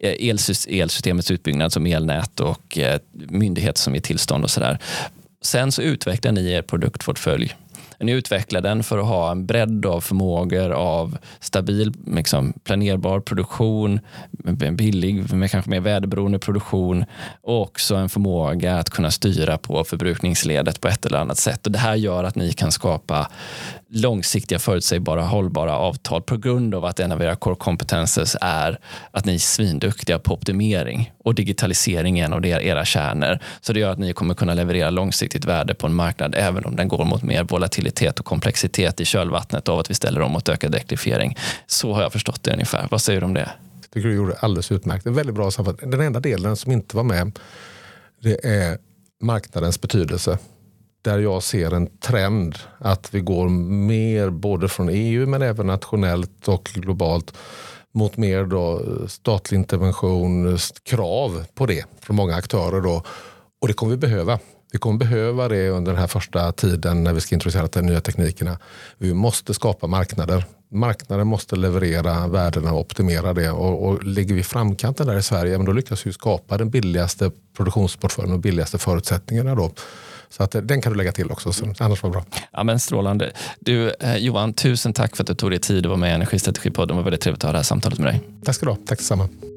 elsystemets utbyggnad som elnät och myndigheter som ger tillstånd och sådär. Sen så utvecklar ni er produktportfölj. Ni utvecklar den för att ha en bredd av förmågor av stabil, liksom, planerbar produktion, billig, med kanske mer väderberoende produktion, och också en förmåga att kunna styra på förbrukningsledet på ett eller annat sätt. Och det här gör att ni kan skapa långsiktiga, förutsägbara, hållbara avtal på grund av att en av era core competences är att ni är svinduktiga på optimering och digitaliseringen och era kärnor. Så det gör att ni kommer kunna leverera långsiktigt värde på en marknad även om den går mot mer volatil agilitet och komplexitet i kölvattnet av att vi ställer om mot ökad elektrifiering. Så har jag förstått det ungefär. Vad säger du om det? Jag tycker du gjorde det alldeles utmärkt. Det är väldigt bra sammanfattning. Den enda delen som inte var med, det är marknadens betydelse. Där jag ser en trend att vi går mer både från E U men även nationellt och globalt mot mer då statlig intervention, krav på det från många aktörer då. Och det kommer vi behöva. Vi kommer behöva det under den här första tiden när vi ska introducera de nya teknikerna. Vi måste skapa marknader. Marknaden måste leverera värdena och optimera det. Och, och ligger vi framkanten där i Sverige, men då lyckas vi skapa den billigaste produktionsportföljen och billigaste förutsättningarna då. Så att den kan du lägga till också, så annars var det bra. Ja, men strålande. Du, eh, Johan, tusen tack för att du tog dig tid att vara med i Energistrategipodden. Det var väldigt trevligt att ha det här samtalet med dig. Tack ska du ha. Tack detsamma.